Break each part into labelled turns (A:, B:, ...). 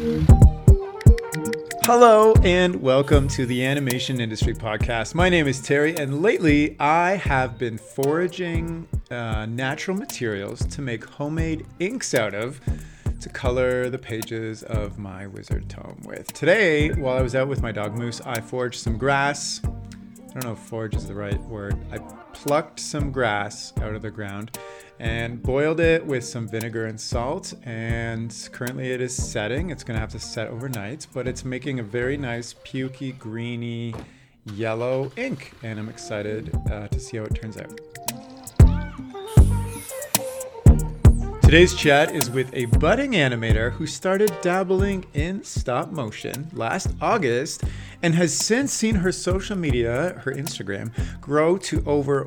A: Hello and welcome to the Animation Industry Podcast. My name is Terry, and lately I have been foraging natural materials to make homemade inks out of to color the pages of my wizard tome with. Today, while I was out with my dog Moose, I foraged some grass. I don't know if forage is the right word. I plucked some grass out of the ground and boiled it with some vinegar and salt, and currently it is setting. It's gonna have to set overnight, but it's making a very nice pukey greeny yellow ink, and I'm excited to see how it turns out. Today's chat is with a budding animator who started dabbling in stop motion last August and has since seen her social media, her Instagram, grow to over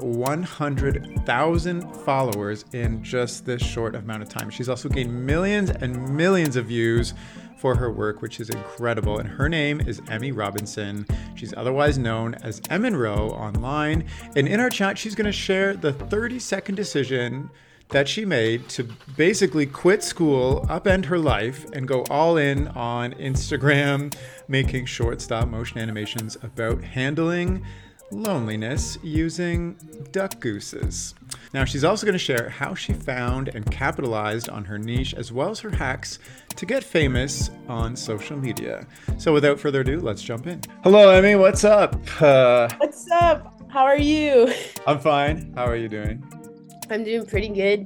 A: 100,000 followers in just this short amount of time. She's also gained millions and millions of views for her work, which is incredible. And her name is Emmy Robinson. She's otherwise known as Eminro online. And in our chat, she's going to share the 30-second decision that she made to basically quit school, upend her life, and go all in on Instagram, making short stop motion animations about handling loneliness using duck gooses. Now, she's also going to share how she found and capitalized on her niche, as well as her hacks to get famous on social media. So without further ado, let's jump in. Hello, Emmy. What's up?
B: What's up? How are you?
A: I'm fine. How are you doing?
B: I'm doing pretty good.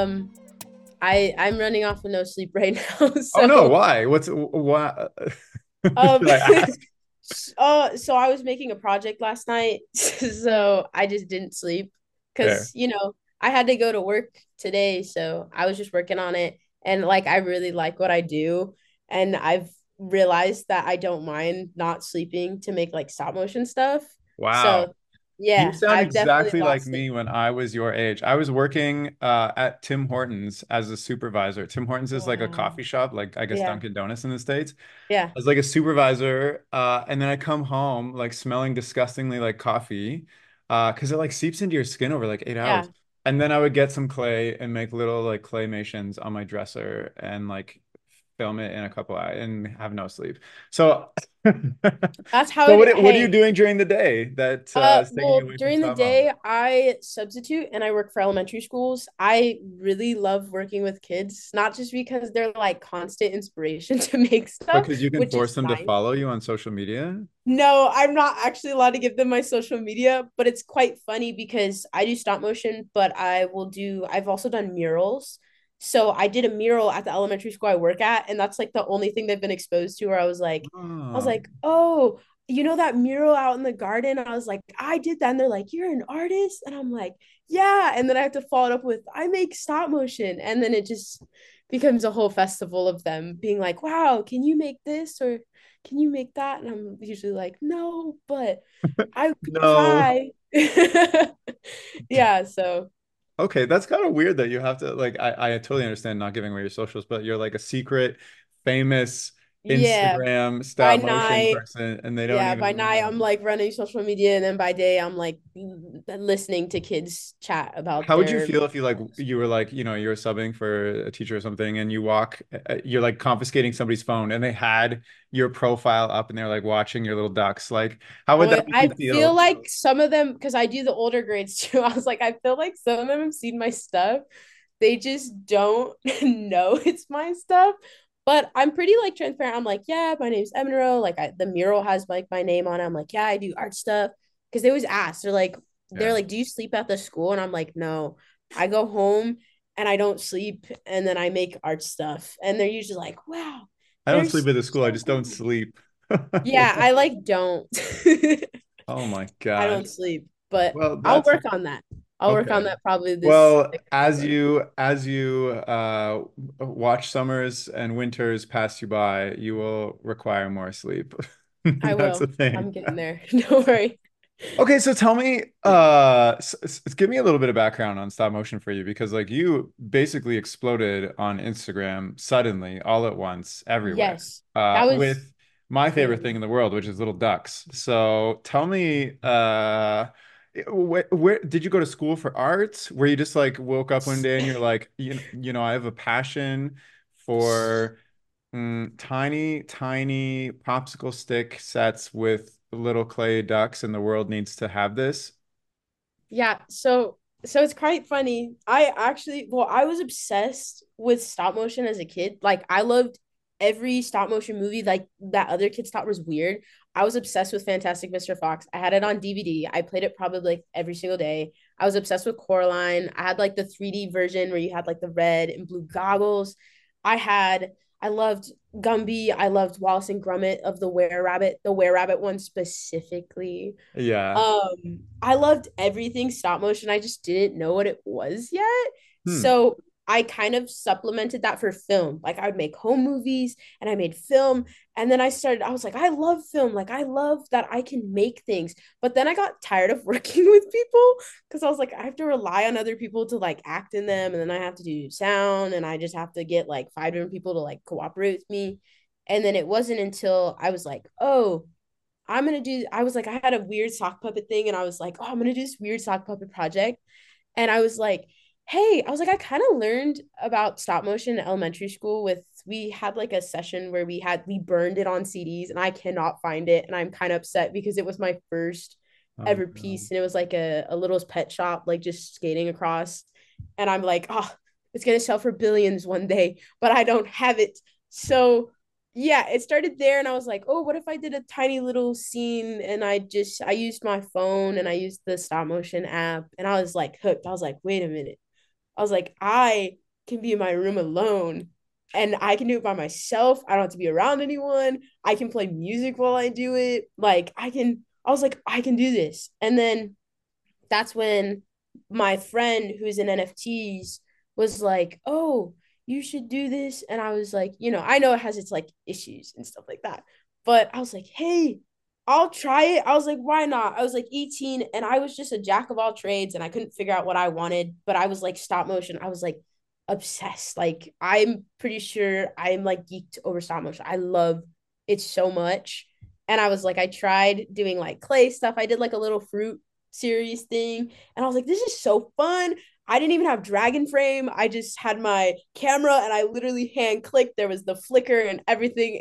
B: I'm running off with no sleep right now.
A: Oh no,
B: So,
A: why? Why?
B: um,
A: Should I ask?
B: so I was making a project last night, so I just didn't sleep
A: Fair.
B: because, I had to go to work today, so I was just working on it, and like I really like what I do, and I've realized that I don't mind not sleeping to make like stop motion stuff.
A: Wow.
B: So,
A: You
B: yeah,
A: sound
B: I've definitely
A: exactly like
B: lost it.
A: me when I was your age. I was working at Tim Hortons as a supervisor. Tim Hortons is like a
B: Wow.
A: coffee shop, like I guess
B: Yeah.
A: Dunkin' Donuts in the States.
B: Yeah.
A: As like a supervisor, and then I come home like smelling disgustingly like coffee, because it like seeps into your skin over like 8 hours.
B: Yeah.
A: And then I would get some clay and make little like claymations on my dresser and like film it in a couple hours and have no sleep. So, so
B: That's how it,
A: what are you
B: hey,
A: doing during the day that is taking you
B: well,
A: away from
B: during the
A: stop motion?
B: day, I substitute and I work for elementary schools. I really love working with kids, not just because they're like constant inspiration to make stuff,
A: Because you can
B: which
A: force
B: is
A: them to
B: nice.
A: follow you on social media.
B: No, I'm not actually allowed to give them my social media, but it's quite funny because I do stop motion, but I've also done murals. So I did a mural at the elementary school I work at, and that's like the only thing they've been exposed to where I was
A: Oh,
B: like, oh, you know that mural out in the garden? I was like, I did that. And they're like, you're an artist? And I'm like, yeah. And then I have to follow it up with, I make stop motion. And then it just becomes a whole festival of them being like, wow, can you make this? Or can you make that? And I'm usually like, no, but I could
A: no.
B: try. Yeah, so
A: Okay, that's kind of weird that you have to like I totally understand not giving away your socials, but you're like a secret famous
B: yeah,
A: Instagram
B: by
A: stop motion
B: night,
A: person and they don't
B: yeah, by
A: even
B: night
A: know.
B: I'm like running social media, and then by day I'm like listening to kids chat about
A: How would you
B: their
A: feel if you like
B: lives.
A: you were like, you were subbing for a teacher or something and you walk you're like confiscating somebody's phone and they had your profile up and they're like watching your little ducks. Like how would
B: Oh,
A: that make
B: I
A: you
B: feel
A: feel?
B: like some of them, because I do the older grades too. I was like, I feel like some of them have seen my stuff. They just don't know it's my stuff. But I'm pretty like transparent. I'm like, yeah, my name's Eminero. Like the mural has like my name on it. I'm like, yeah, I do art stuff. Because they always ask,
A: Yeah.
B: do you sleep at the school? And I'm like, no, I go home and I don't sleep, and then I make art stuff. And they're usually like, wow,
A: I don't sleep
B: there's
A: at the school. I
B: so
A: just don't
B: cool.
A: sleep.
B: Yeah, I like don't.
A: Oh my
B: I
A: gosh.
B: don't sleep, but
A: Well,
B: I'll
A: that's
B: work on that. I'll work on
A: okay.
B: that probably this
A: Well,
B: next month.
A: as you watch summers and winters pass you by, you will require more sleep.
B: I
A: That's the
B: will.
A: thing.
B: I'm getting there. Don't worry.
A: Okay, so tell me, give me a little bit of background on stop motion for you because like you basically exploded on Instagram suddenly, all at once, everywhere,
B: Yes, that was
A: with my favorite thing
B: crazy.
A: in the world, which is little ducks. So tell me, where did you go to school for art? Where you just like woke up one day and you're like, I have a passion for Tiny, tiny popsicle stick sets with little clay ducks, and the world needs to have this.
B: Yeah, so it's quite funny. I actually, well, I was obsessed with stop motion as a kid. Like I loved every stop motion movie like that other kids thought was weird. I was obsessed with Fantastic Mr. Fox. I had it on DVD. I played it probably like every single day. I was obsessed with Coraline. I had like the 3D version where you had like the red and blue goggles. I had I loved Gumby. I loved Wallace and Gromit of the Were Rabbit one specifically.
A: Yeah.
B: I loved everything stop motion. I just didn't know what it was yet.
A: Hmm.
B: So I kind of supplemented that for film. Like I would make home movies and I made film. And then I was like, I love film. Like I love that I can make things. But then I got tired of working with people because I was like, I have to rely on other people to like act in them. And then I have to do sound and I just have to get like five different people to like cooperate with me. And then it wasn't until I was like, oh, I was like, I had a weird sock puppet thing and I was like, oh, I'm gonna do this weird sock puppet project. And I was like, hey, I was like, I kind of learned about stop motion in elementary school we had like a session where we burned it on CDs and I cannot find it. And I'm kind of upset because it was my first
A: Oh
B: ever
A: no.
B: piece and it was like a little pet shop, like just skating across. And I'm like, oh, it's gonna sell for billions one day, but I don't have it. So yeah, it started there and I was like, oh, what if I did a tiny little scene and I used my phone and I used the stop motion app and I was like hooked. I was like, wait a minute. I was like, I can be in my room alone and I can do it by myself. I don't have to be around anyone. I can play music while I do it. I was like, I can do this. And then that's when my friend who's in NFTs was like, "Oh, you should do this." And I was like, I know it has its like issues and stuff like that. But I was like, "Hey, I'll try it." I was like, "Why not?" I was like 18 and I was just a jack of all trades and I couldn't figure out what I wanted, but I was like stop motion. I was like obsessed. Like I'm pretty sure I'm like geeked over stop motion. I love it so much. And I was like, I tried doing like clay stuff. I did like a little fruit series thing. And I was like, this is so fun. I didn't even have Dragon Frame. I just had my camera and I literally hand clicked. There was the flicker and everything.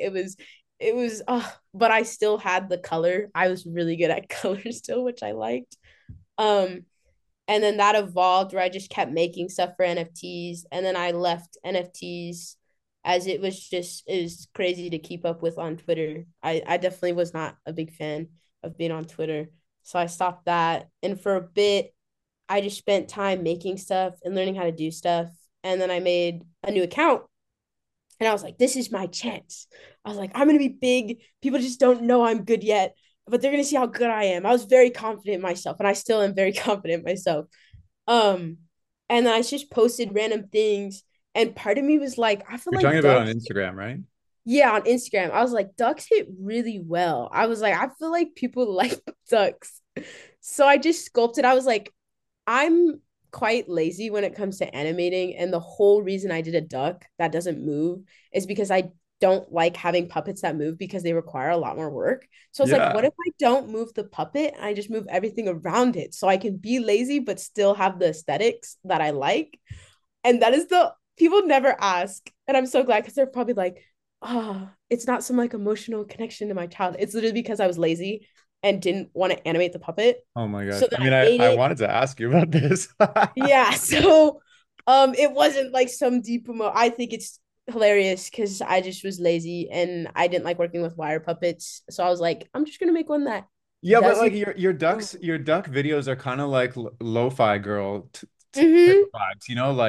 B: But I still had the color. I was really good at color still, which I liked. Um, and then that evolved where I just kept making stuff for NFTs. And then I left NFTs as it was crazy to keep up with on Twitter. I definitely was not a big fan of being on Twitter. So I stopped that. And for a bit, I just spent time making stuff and learning how to do stuff. And then I made a new account and I was like, this is my chance. I was like, I'm going to be big. People just don't know I'm good yet, but they're going to see how good I am. I was very confident in myself and I still am very confident in myself. Um, and then I just posted random things. And part of me was like, I feel
A: You're
B: like
A: talking about on
B: ducks.
A: Instagram, right?
B: Yeah, on Instagram. I was like, ducks hit really well. I was like, I feel like people like ducks. So I just sculpted. I was like, I'm quite lazy when it comes to animating. And the whole reason I did a duck that doesn't move is because I don't like having puppets that move because they require a lot more work. So it's like, what
A: Yeah.
B: if I don't move the puppet and I just move everything around it so I can be lazy but still have the aesthetics that I like? And that is the people never ask. And I'm so glad because they're probably like, oh, it's not some like emotional connection to my child. It's literally because I was lazy and didn't want to animate the puppet.
A: Oh my gosh.
B: So then
A: I
B: I
A: mean, I,
B: made
A: I
B: it.
A: wanted to ask you about this.
B: Yeah. So it wasn't like some I think it's hilarious because I just was lazy and I didn't like working with wire puppets. So I was like, I'm just gonna make one that
A: Yeah, but like
B: doesn't
A: your
B: move.
A: duck videos are kind of like lo-fi girl type
B: Mm-hmm.
A: of vibes, you know,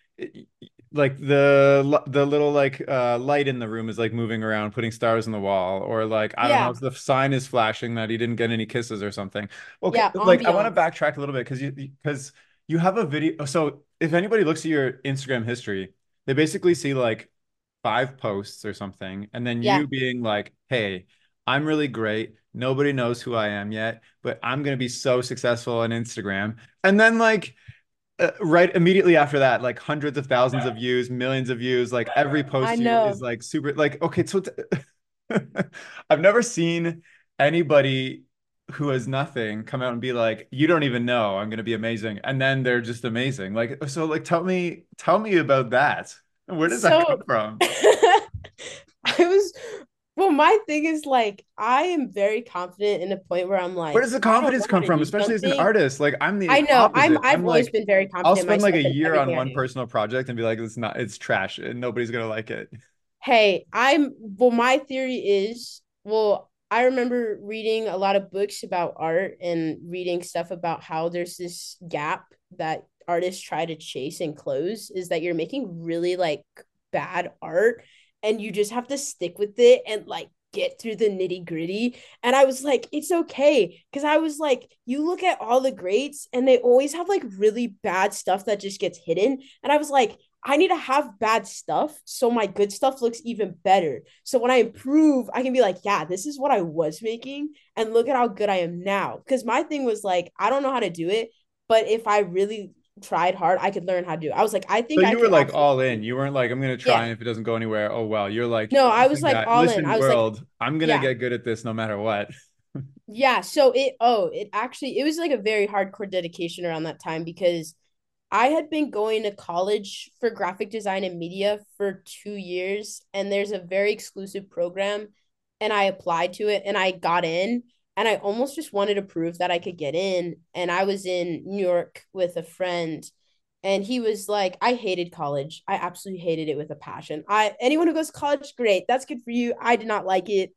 A: like the little like light in the room is like moving around, putting stars on the wall, or like I don't know
B: Yeah.
A: if the sign is flashing that he didn't get any kisses or something. Okay,
B: Yeah.
A: like I want to
B: Ambiance.
A: backtrack a little bit because you have a video. So if anybody looks at your Instagram history, they basically see like five posts or something, and then
B: Yeah.
A: you being like, "Hey, I'm really great. Nobody knows who I am yet, but I'm gonna be so successful on Instagram." And then like right immediately after that, like hundreds of thousands of views, millions of views, like every
B: I
A: post you is
B: know.
A: like super like okay, so I've never seen anybody who has nothing come out and be like, you don't even know I'm gonna be amazing. And then they're just amazing. Like so like tell me about that. Where does that come
B: So
A: from?
B: I was well, my thing is like I am very confident in a point where I'm
A: Where
B: like,
A: does the
B: I don't know
A: confidence
B: how
A: come
B: to
A: from,
B: do
A: especially as an
B: something.
A: artist? Like I'm
B: I
A: the
B: know.
A: opposite.
B: I've
A: I'm
B: always
A: like,
B: been very
A: I'll
B: confident in
A: spend like
B: myself
A: a
B: in
A: year on
B: everything I
A: one
B: do.
A: personal project and be like, it's trash and nobody's gonna like it.
B: Hey, my theory is, well, I remember reading a lot of books about art and reading stuff about how there's this gap that artists try to chase and close, is that you're making really like bad art and you just have to stick with it and like get through the nitty gritty. And I was like, it's okay. Cause I was like, you look at all the greats and they always have like really bad stuff that just gets hidden. And I was like, I need to have bad stuff so my good stuff looks even better. So when I improve, I can be like, yeah, this is what I was making and look at how good I am now. Because my thing was like, I don't know how to do it, but if I really tried hard, I could learn how to do it. I was like, I
A: So
B: think I
A: you were
B: could
A: like
B: actually
A: all
B: do
A: in.
B: it.
A: You weren't like, I'm gonna try,
B: Yeah.
A: and if it doesn't go anywhere, oh well. You're like
B: No, I was
A: using
B: like
A: that.
B: all in.
A: Listen,
B: I was like,
A: world, I'm gonna
B: yeah.
A: get good at this no matter what.
B: Yeah. So it actually, it was like a very hardcore dedication around that time because I had been going to college for graphic design and media for 2 years, and there's a very exclusive program, and I applied to it and I got in, and I almost just wanted to prove that I could get in. And I was in New York with a friend, and he was like, I hated college. I absolutely hated it with a passion. Anyone who goes to college, great. That's good for you. I did not like it.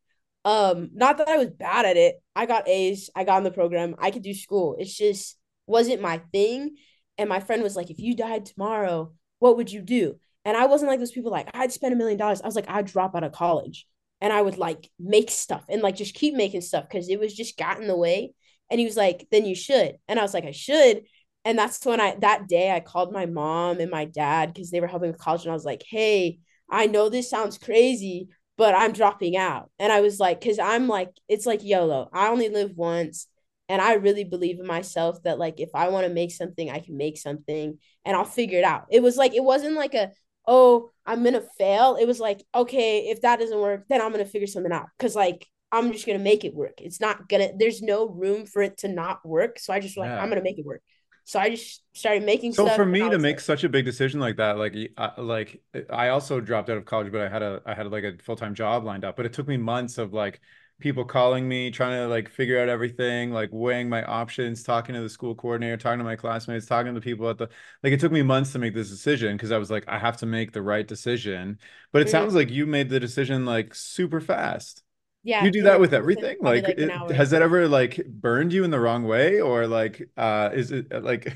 B: Not that I was bad at it. I got A's, I got in the program, I could do school. It's just wasn't my thing. And my friend was like, if you died tomorrow, what would you do? And I wasn't like those people like, I'd spend $1 million. I was like, I'd drop out of college and I would like make stuff and like just keep making stuff because it was just got in the way. And he was like, then you should. And I was like, I should. And that's when that day I called my mom and my dad because they were helping with college. And I was like, hey, I know this sounds crazy, but I'm dropping out. And I was like, because I'm like, it's like YOLO. I only live once. And I really believe in myself that like if I want to make something, I can make something and I'll figure it out. It was like it wasn't like a, oh, I'm gonna fail. It was like, okay, if that doesn't work, then I'm gonna figure something out. Cause like I'm just gonna make it work. It's not gonna, there's no room for it to not work. So I just like, I'm
A: Yeah.
B: gonna make it work. So I just started making
A: So
B: stuff
A: for
B: and
A: me
B: I
A: to
B: was
A: make
B: like,
A: such a big decision like that, like I also dropped out of college, but I had like a full-time job lined up. But it took me months of like people calling me, trying to like figure out everything, like weighing my options, talking to the school coordinator, talking to my classmates, talking to the people at the like it took me months to make this decision because I was like, I have to make the right decision. But it sounds
B: mm-hmm.
A: like you made the decision like super fast. Do you
B: Yeah,
A: do that
B: in
A: with
B: within
A: everything?
B: probably
A: Like,
B: like an hour.
A: has that ever like burned you in the wrong way, or like, is it like,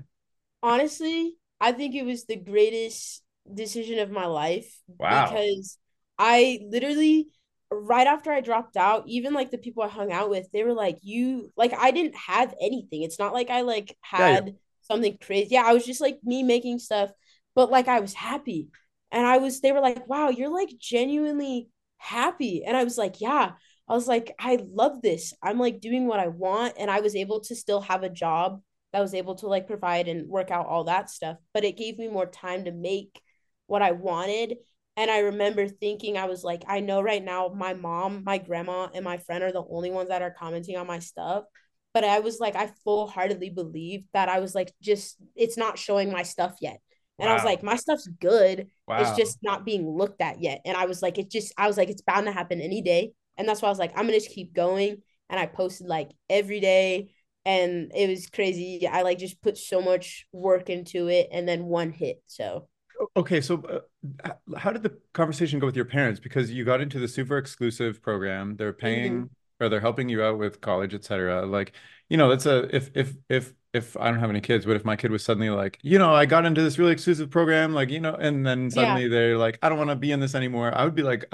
B: Honestly, I think it was the greatest decision of my life
A: wow,
B: because I literally, right after I dropped out, even like the people I hung out with, they were like, you, like, I didn't have anything. It's not like I like
A: yeah, yeah.
B: had something crazy. Yeah, I was just like me making stuff, but like I was happy. And they were like, wow, you're like genuinely happy. And I was like, yeah. I was like, I love this. I'm like doing what I want. And I was able to still have a job that was able to like provide and work out all that stuff. But it gave me more time to make what I wanted. And I remember thinking, I was like, I know right now my mom, my grandma, and my friend are the only ones that are commenting on my stuff. But I was like, I full heartedly believed that I was like, just, it's not showing my stuff yet. And I was
A: Wow.
B: like, my stuff's good. It's
A: Wow.
B: just not being looked at yet. And I was like, I was like, it's bound to happen any day. And that's why I was like, I'm going to just keep going. And I posted like every day and it was crazy. I like just put so much work into it and then one hit. So,
A: Okay, so how did the conversation go with your parents? Because you got into the super exclusive program, they're
B: mm-hmm.
A: paying or they're helping you out with college, etc. Like, that's a if I don't have any kids, but if my kid was suddenly like, I got into this really exclusive program, like, and then
B: Yeah.
A: suddenly they're like, I don't want to be in this anymore, I would be like,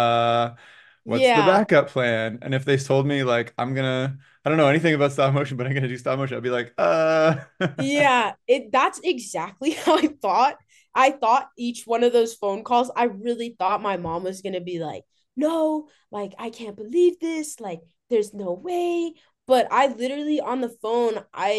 A: what's the
B: Yeah.
A: backup plan? And if they told me like I don't know anything about stop motion, but I'm gonna do stop motion, I'd be like,
B: Yeah. That's exactly how I thought. I thought each one of those phone calls, I really thought my mom was gonna be like, no, like I can't believe this. Like, there's no way. But I literally on the phone,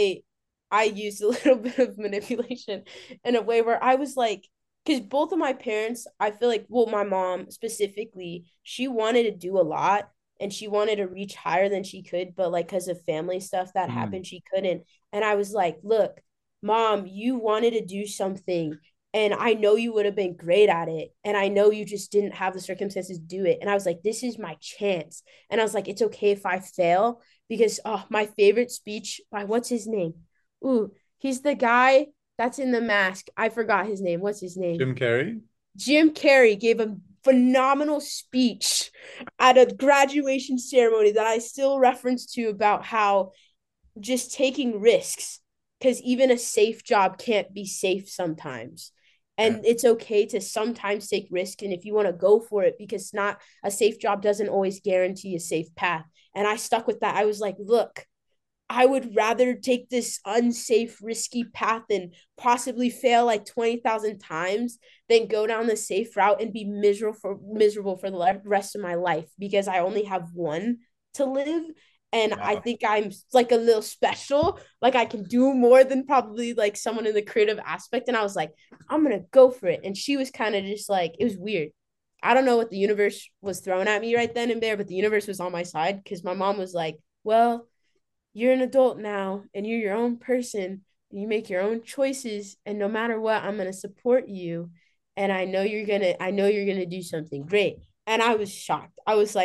B: I used a little bit of manipulation in a way where I was like, because both of my parents, I feel like, well, my mom specifically, she wanted to do a lot and she wanted to reach higher than she could, but like because of family stuff that
A: Hmm.
B: happened, she couldn't. And I was like, look, mom, you wanted to do something and I know you would have been great at it. And I know you just didn't have the circumstances to do it. And I was like, this is my chance. And I was like, it's okay if I fail because my favorite speech by what's his name? Ooh, he's the guy that's in The Mask. I forgot his name. What's his name?
A: Jim Carrey.
B: Jim Carrey gave a phenomenal speech at a graduation ceremony that I still reference to about how just taking risks, because even a safe job can't be safe sometimes.
A: Yeah.
B: And it's okay to sometimes take risk. And if you want to go for it, because not a safe job doesn't always guarantee a safe path. And I stuck with that. I was like, look, I would rather take this unsafe, risky path and possibly fail like 20,000 times than go down the safe route and be miserable for the rest of my life because I only have one to live. And I
A: Wow.
B: think I'm like a little special. Like I can do more than probably like someone in the creative aspect. And I was like, I'm going to go for it. And she was kind of just like, it was weird. I don't know what the universe was throwing at me right then and there, but the universe was on my side because my mom was like, well, you're an adult now and you're your own person and you make your own choices, and no matter what, I'm going to support you, and I know you're going to do something great. And I was shocked.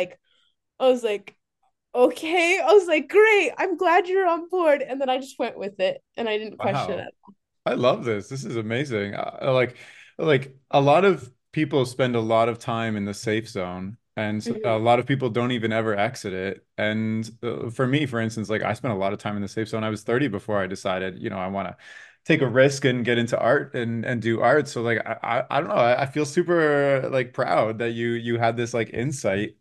B: I was like okay. I was like, great, I'm glad you're on board. And then I just went with it and I didn't question
A: Wow.
B: it.
A: I love this. This is amazing. Like a lot of people spend a lot of time in the safe zone, and a
B: Mm-hmm.
A: lot of people don't even ever exit it. And for me, for instance, like I spent a lot of time in the safe zone. I was 30 before I decided, I want to take a risk and get into art and do art. So like I don't know. I feel super like proud that you had this like insight,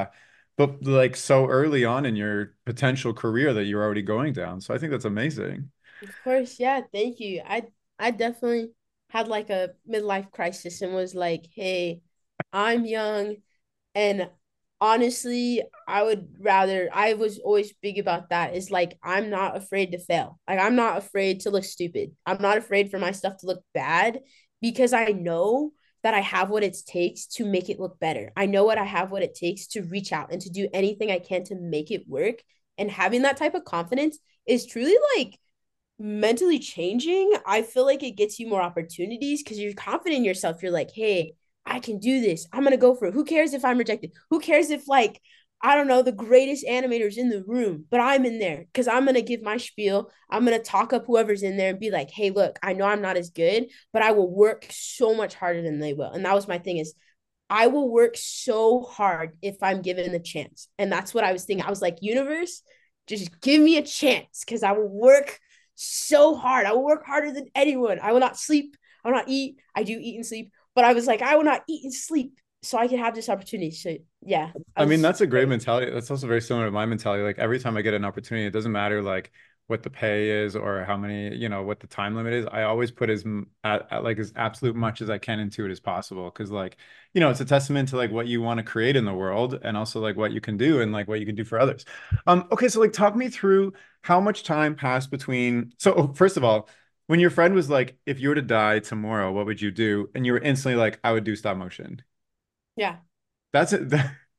A: but like so early on in your potential career that you're already going down. So I think that's amazing.
B: Of course, yeah, thank you. I definitely had like a midlife crisis and was like, hey, I'm young. And honestly, I was always big about that. Is like, I'm not afraid to fail. Like, I'm not afraid to look stupid. I'm not afraid for my stuff to look bad because I know that I have what it takes to make it look better. I know I have what it takes to reach out and to do anything I can to make it work. And having that type of confidence is truly like mentally changing. I feel like it gets you more opportunities because you're confident in yourself. You're like, hey, I can do this. I'm gonna go for it. Who cares if I'm rejected? Who cares if like I don't know the greatest animators in the room, but I'm in there because I'm gonna give my spiel. I'm gonna talk up whoever's in there and be like, hey, look, I know I'm not as good, but I will work so much harder than they will. And that was my thing is I will work so hard if I'm given the chance. And that's what I was thinking. I was like, universe, just give me a chance because I will work so hard. I will work harder than anyone. I will not sleep. I will not eat. I do eat and sleep, but I was like, I will not eat and sleep so I can have this opportunity. So yeah, I
A: I mean,
B: was
A: that's a great
B: very,
A: mentality. That's also very similar to my mentality. Like every time I get an opportunity, it doesn't matter like what the pay is or how many, what the time limit is. I always put at like as absolute much as I can into it as possible. Cause like, it's a testament to like what you want to create in the world and also like what you can do and like what you can do for others. Okay, so like talk me through how much time passed between. So first of all, when your friend was like, if you were to die tomorrow, what would you do? And you were instantly like, I would do stop motion.
B: yeah.
A: That's it.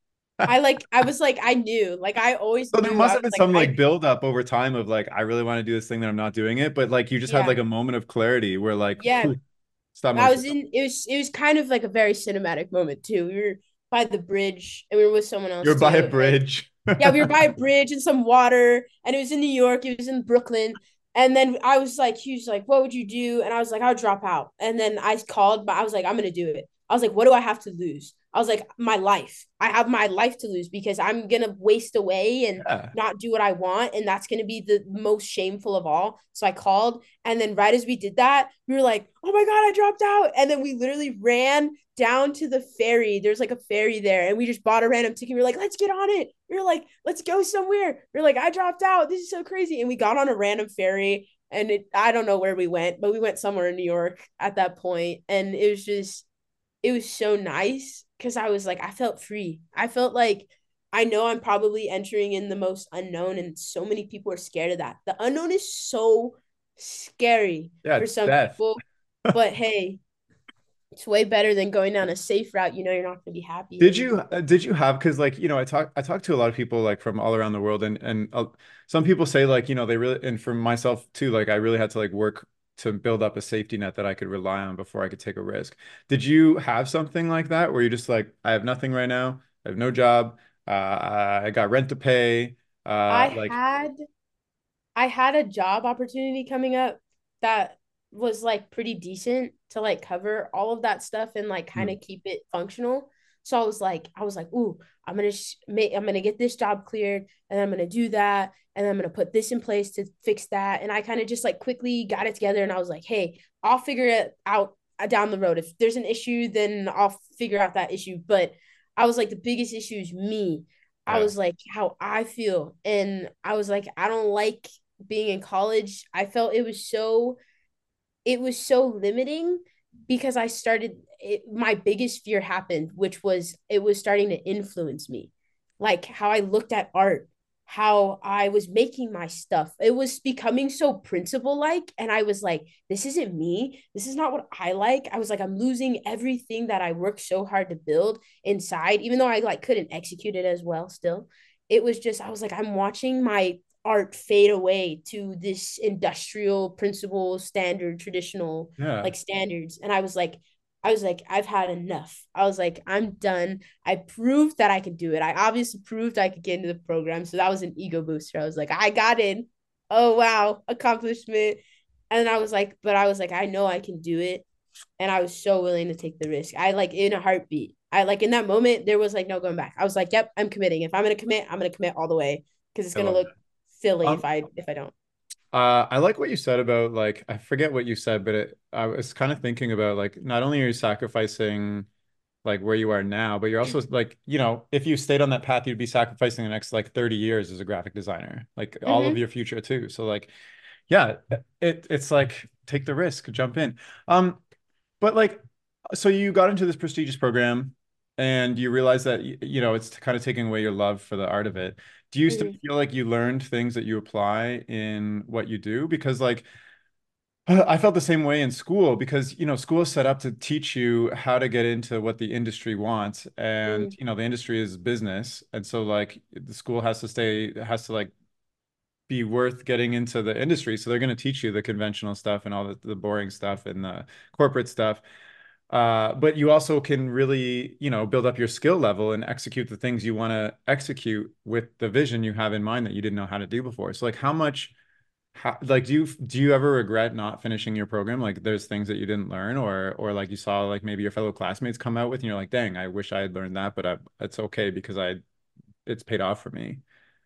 B: I was like, I knew, like, I always
A: So there
B: knew.
A: must
B: I
A: have
B: was
A: been
B: like,
A: some like build up over time of like I really want to do this thing that I'm not doing it, but like you just had
B: yeah,
A: like a moment of clarity where like
B: yeah.
A: stop
B: I
A: motion.
B: was in, it was kind of like a very cinematic moment too. We were by the bridge and we were with someone
A: You're
B: else
A: by a
B: too. And
A: bridge.
B: yeah, we were by a bridge and some water, and it was in New York, it was in Brooklyn. And then I was like, he was like, what would you do? And I was like, I'll drop out. And then I called, but I was like, I'm gonna do it. I was like, what do I have to lose? I was like, my life. I have my life to lose because I'm gonna waste away and
A: Yeah.
B: not do what I want. And that's gonna be the most shameful of all. So I called. And then right as we did that, we were like, oh my God, I dropped out. And then we literally ran down to the ferry. There's like a ferry there, and we just bought a random ticket. We were like, let's get on it. We were like, let's go somewhere. We are like, I dropped out. This is so crazy. And we got on a random ferry, and I don't know where we went, but we went somewhere in New York at that point. And it was so nice because I was like, I felt free. I felt like I know I'm probably entering in the most unknown, and so many people are scared of that. The unknown is so scary
A: Yeah,
B: for
A: it's
B: some
A: death.
B: people, but hey, it's way better than going down a safe route. You know, you're not going to be happy
A: Did
B: in.
A: you have because like I talk to a lot of people like from all around the world and some people say like they really and for myself too like I really had to like work to build up a safety net that I could rely on before I could take a risk. Did you have something like that where you're just like, I have nothing right now, I have no job, I got rent to pay,
B: I
A: like,
B: had I had a job opportunity coming up that was like pretty decent to like cover all of that stuff and like kind
A: hmm,
B: of keep it functional. So I was like, ooh, I'm gonna get this job cleared, and I'm gonna do that, and I'm gonna put this in place to fix that. And I kind of just like quickly got it together, and I was like, hey, I'll figure it out down the road. If there's an issue, then I'll figure out that issue. But I was like, the biggest issue is me. I
A: yeah,
B: was like, how I feel, and I was like, I don't like being in college. I felt it was so limiting because my biggest fear happened, which was it was starting to influence me. Like how I looked at art, how I was making my stuff. It was becoming so principle like, and I was like, this isn't me. This is not what I like. I was like, I'm losing everything that I worked so hard to build inside, even though I like couldn't execute it as well still. It was just I was like, I'm watching my art fade away to this industrial principle standard traditional
A: yeah.
B: like standards, and I was like, I've had enough. I was like, I'm done. I proved that I could do it. I obviously proved I could get into the program, so that was an ego booster. I was like, I got in. Oh wow, accomplishment. And I was like, but I was like, I know I can do it, and I was so willing to take the risk. I like in a heartbeat. I like in that moment there was like no going back. I was like, yep, I'm committing. If I'm gonna commit, I'm gonna commit all the way because it's
A: I
B: gonna
A: love
B: look
A: it.
B: silly
A: Um,
B: if I don't.
A: I like what you said about like I forget what you said, but I was kind of thinking about like not only are you sacrificing like where you are now, but you're also like, if you stayed on that path, you'd be sacrificing the next like 30 years as a graphic designer, like all of
B: Mm-hmm.
A: your future too. So like, yeah, it's like take the risk, jump in. Um, but like, so you got into this prestigious program and you realize that, it's kind of taking away your love for the art of it. Do you still
B: Mm-hmm.
A: feel like you learned things that you apply in what you do? Because like, I felt the same way in school because, school is set up to teach you how to get into what the industry wants. And,
B: Mm-hmm.
A: the industry is business. And so like the school has to like be worth getting into the industry. So they're going to teach you the conventional stuff and all the boring stuff and the corporate stuff. But you also can really, build up your skill level and execute the things you want to execute with the vision you have in mind that you didn't know how to do before. So like like do you ever regret not finishing your program? Like there's things that you didn't learn or like you saw like maybe your fellow classmates come out with and you're like, dang, I wish I had learned that, but it's okay because it's paid off for me.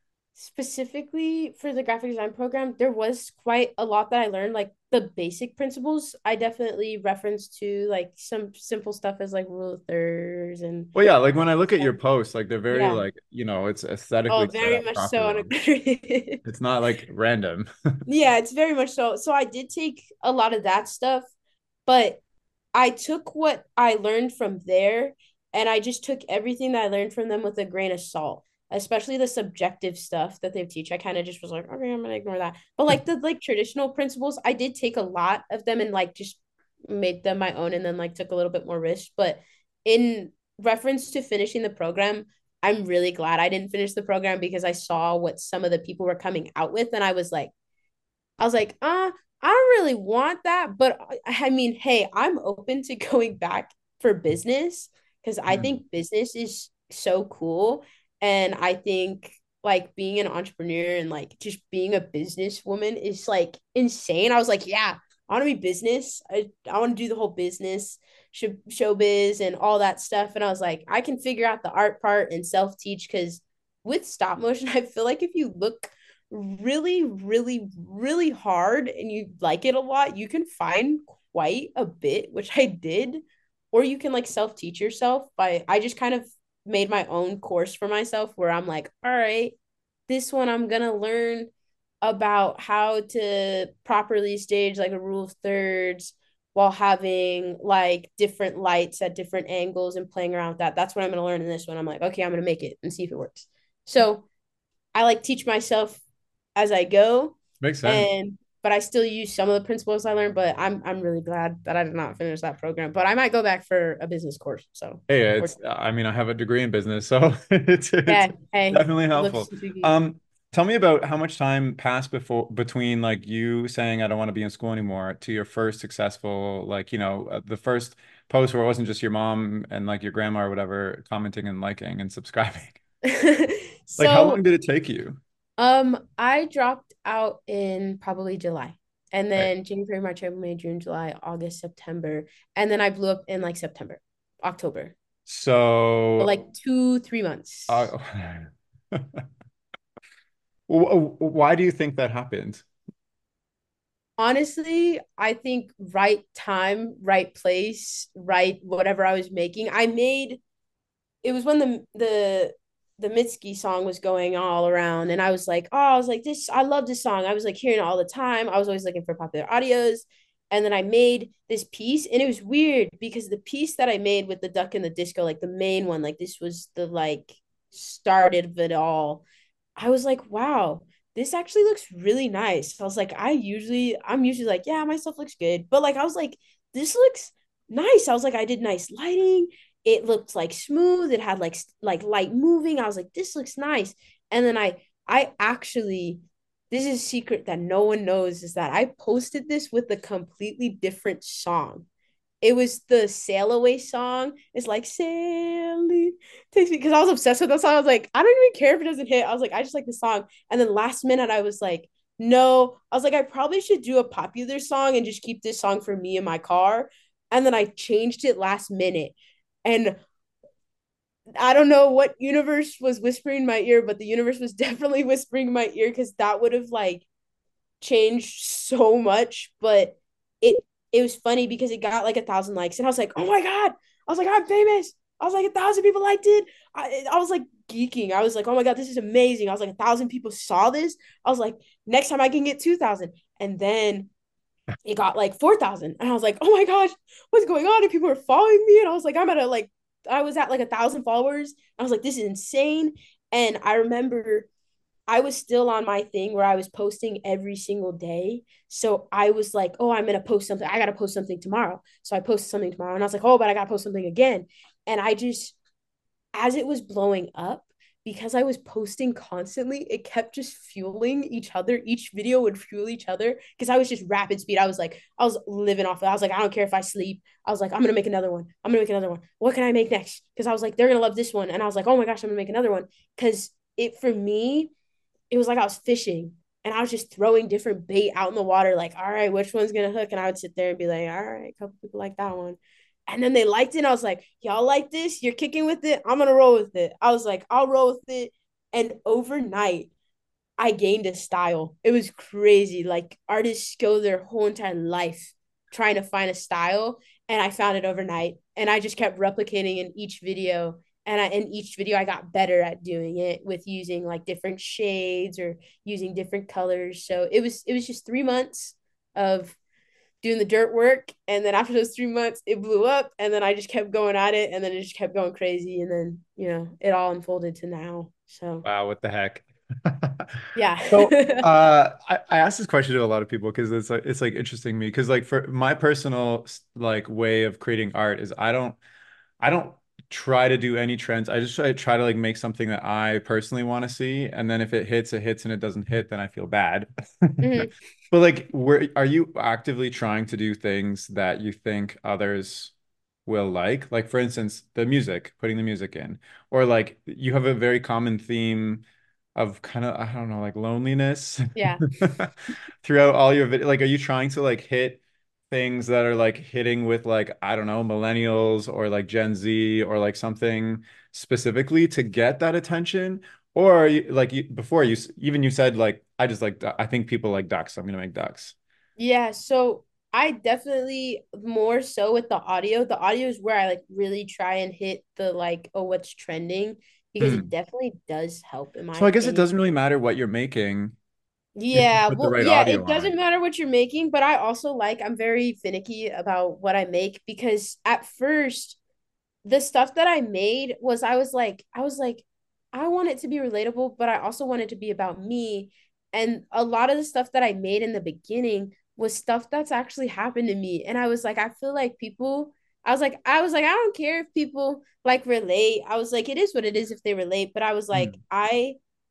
B: Specifically for the graphic design program, there was quite a lot that I learned, like the basic principles. I definitely referenced to like some simple stuff as like rule of thirds and
A: Well, yeah, like when I look at your posts, like they're very
B: yeah.
A: like, it's aesthetically
B: Oh,
A: set
B: very
A: up
B: much so on a
A: properly.
B: grid.
A: It's not like random.
B: Yeah, it's very much so. So I did take a lot of that stuff, but I took what I learned from there and I just took everything that I learned from them with a grain of salt, especially the subjective stuff that they teach. I kind of just was like, okay, I'm gonna ignore that. But like the like traditional principles, I did take a lot of them and like just made them my own and then like took a little bit more risk. But in reference to finishing the program, I'm really glad I didn't finish the program because I saw what some of the people were coming out with and I was like, I don't really want that, but I mean, hey, I'm open to going back for business because I
A: Mm.
B: think business is so cool. And I think like being an entrepreneur and like just being a businesswoman is like insane. I was like, yeah, I want to be business. I want to do the whole business, showbiz, and all that stuff. And I was like, I can figure out the art part and self teach because with stop motion, I feel like if you look really, really, really hard and you like it a lot, you can find quite a bit, which I did. Or you can like self teach yourself by, I just kind of made my own course for myself where I'm like, all right, this one I'm going to learn about how to properly stage like a rule of thirds while having like different lights at different angles and playing around with that. That's what I'm going to learn in this one. I'm like, okay, I'm going to make it and see if it works. So I like teach myself as I go,
A: Makes sense.
B: and but I still use some of the principles I learned. But I'm really glad that I did not finish that program. But I might go back for a business course. So
A: Hey,
B: or
A: I mean, I have a degree in business, so it's
B: yeah, hey,
A: definitely
B: looks
A: helpful.
B: intriguing.
A: Um, tell me about how much time passed before between like you saying I don't want to be in school anymore to your first successful like the first post where it wasn't just your mom and like your grandma or whatever commenting and liking and subscribing. Like how long
B: So,
A: did it take you?
B: I dropped out in probably July. And
A: Right.
B: then January, March, April, May, June, July, August, September. And then I blew up in like September, October. So
A: So,
B: like 2, 3 months.
A: uh, why do you think that happened?
B: Honestly, I think right time, right place, right whatever I was making. I made it was when the Mitski song was going all around, and I was like, oh, I was like, this, I love this song. I was like hearing it all the time. I was always looking for popular audios. And then I made this piece, and it was weird because the piece that I made with the duck in the disco, like the main one, like this was the like started of it all. I was like, wow, this actually looks really nice. I was like, I'm usually like, yeah, my stuff looks good. But like, I was like, this looks nice. I was like, I did nice lighting. It looked like smooth. It had like light moving. I was like, this looks nice. And then I actually, this is a secret that no one knows is that I posted this with a completely different song. It was the Sail Away song. It's like sailing takes me because I was obsessed with that song. I was like, I don't even care if it doesn't hit. I was like, I just like the song. And then last minute, I was like, no. I was like, I probably should do a popular song and just keep this song for me in my car. And then I changed it last minute. And I don't know what universe was whispering in my ear, but the universe was definitely whispering in my ear because that would have like changed so much. But it it was funny because it got like 1,000 likes, and I was like, oh my god! I was like, I'm famous. I was like, 1,000 people liked it. I was like geeking. I was like, oh my god, this is amazing. I was like, 1,000 people saw this. I was like, next time I can get 2,000, and then it got like 4,000, and I was like, oh my gosh, what's going on? And people were following me, and I was like, I was at like 1,000 followers. I was like, this is insane. And I remember I was still on my thing where I was posting every single day. So I was like, oh, I'm going to post something. I got to post something tomorrow. So I posted something tomorrow, and I was like, oh, but I got to post something again. And I just, as it was blowing up, because I was posting constantly, it kept just fueling each other. Each video would fuel each other because I was just rapid speed. I was living off of it. I was like, I don't care if I sleep. I was like, I'm going to make another one. I'm going to make another one. What can I make next? Because I was like, they're going to love this one. And I was like, oh my gosh, I'm going to make another one. Because it, for me, it was like I was fishing, and I was just throwing different bait out in the water, like, all right, which one's gonna hook? And I would sit there and be like, all right, a couple people like that one. And then they liked it. And I was like, y'all like this? You're kicking with it? I'm gonna roll with it. I was like, I'll roll with it. And overnight, I gained a style. It was crazy. Like artists go their whole entire life trying to find a style, and I found it overnight. And I just kept replicating in each video. And in each video I got better at doing it with using like different shades or using different colors. So it was just 3 months of doing the dirt work, and then after those 3 months it blew up, and then I just kept going at it, and then it just kept going crazy, and then it all unfolded to now. So
A: Wow, what the heck?
B: yeah.
A: So, I asked this question to a lot of people because it's like interesting to me because like for my personal like way of creating art is I don't try to do any trends. I just try to like make something that I personally want to see, and then if it hits, it hits, and it doesn't hit, then I feel bad.
B: Mhm.
A: But like, where are you actively trying to do things that you think others will like? Like, for instance, the music, putting the music in, or like you have a very common theme of kind of, I don't know, like loneliness
B: Yeah.
A: throughout all your vid like, are you trying to like hit things that are like hitting with like, I don't know, millennials or like Gen Z or like something specifically to get that attention? Or are you, like before even you said like I just like I think people like ducks, so I'm gonna make ducks.
B: Yeah, so I definitely more so with the audio. The audio is where I like really try and hit the like, oh, what's trending, because it
A: Hmm.
B: definitely does help in my
A: So I guess it
B: opinion.
A: doesn't really matter what you're making if you
B: Yeah,
A: put the
B: well,
A: right
B: yeah,
A: audio
B: it
A: on it.
B: doesn't matter what you're making, but I also like I'm very finicky about what I make because at first the stuff that I made was I was like I want it to be relatable, but I also want it to be about me. And a lot of the stuff that I made in the beginning was stuff that's actually happened to me. And I was like, I feel like people I was like, I don't care if people like relate. I was like, it is what it is if they relate. But I was like,
A: Hmm.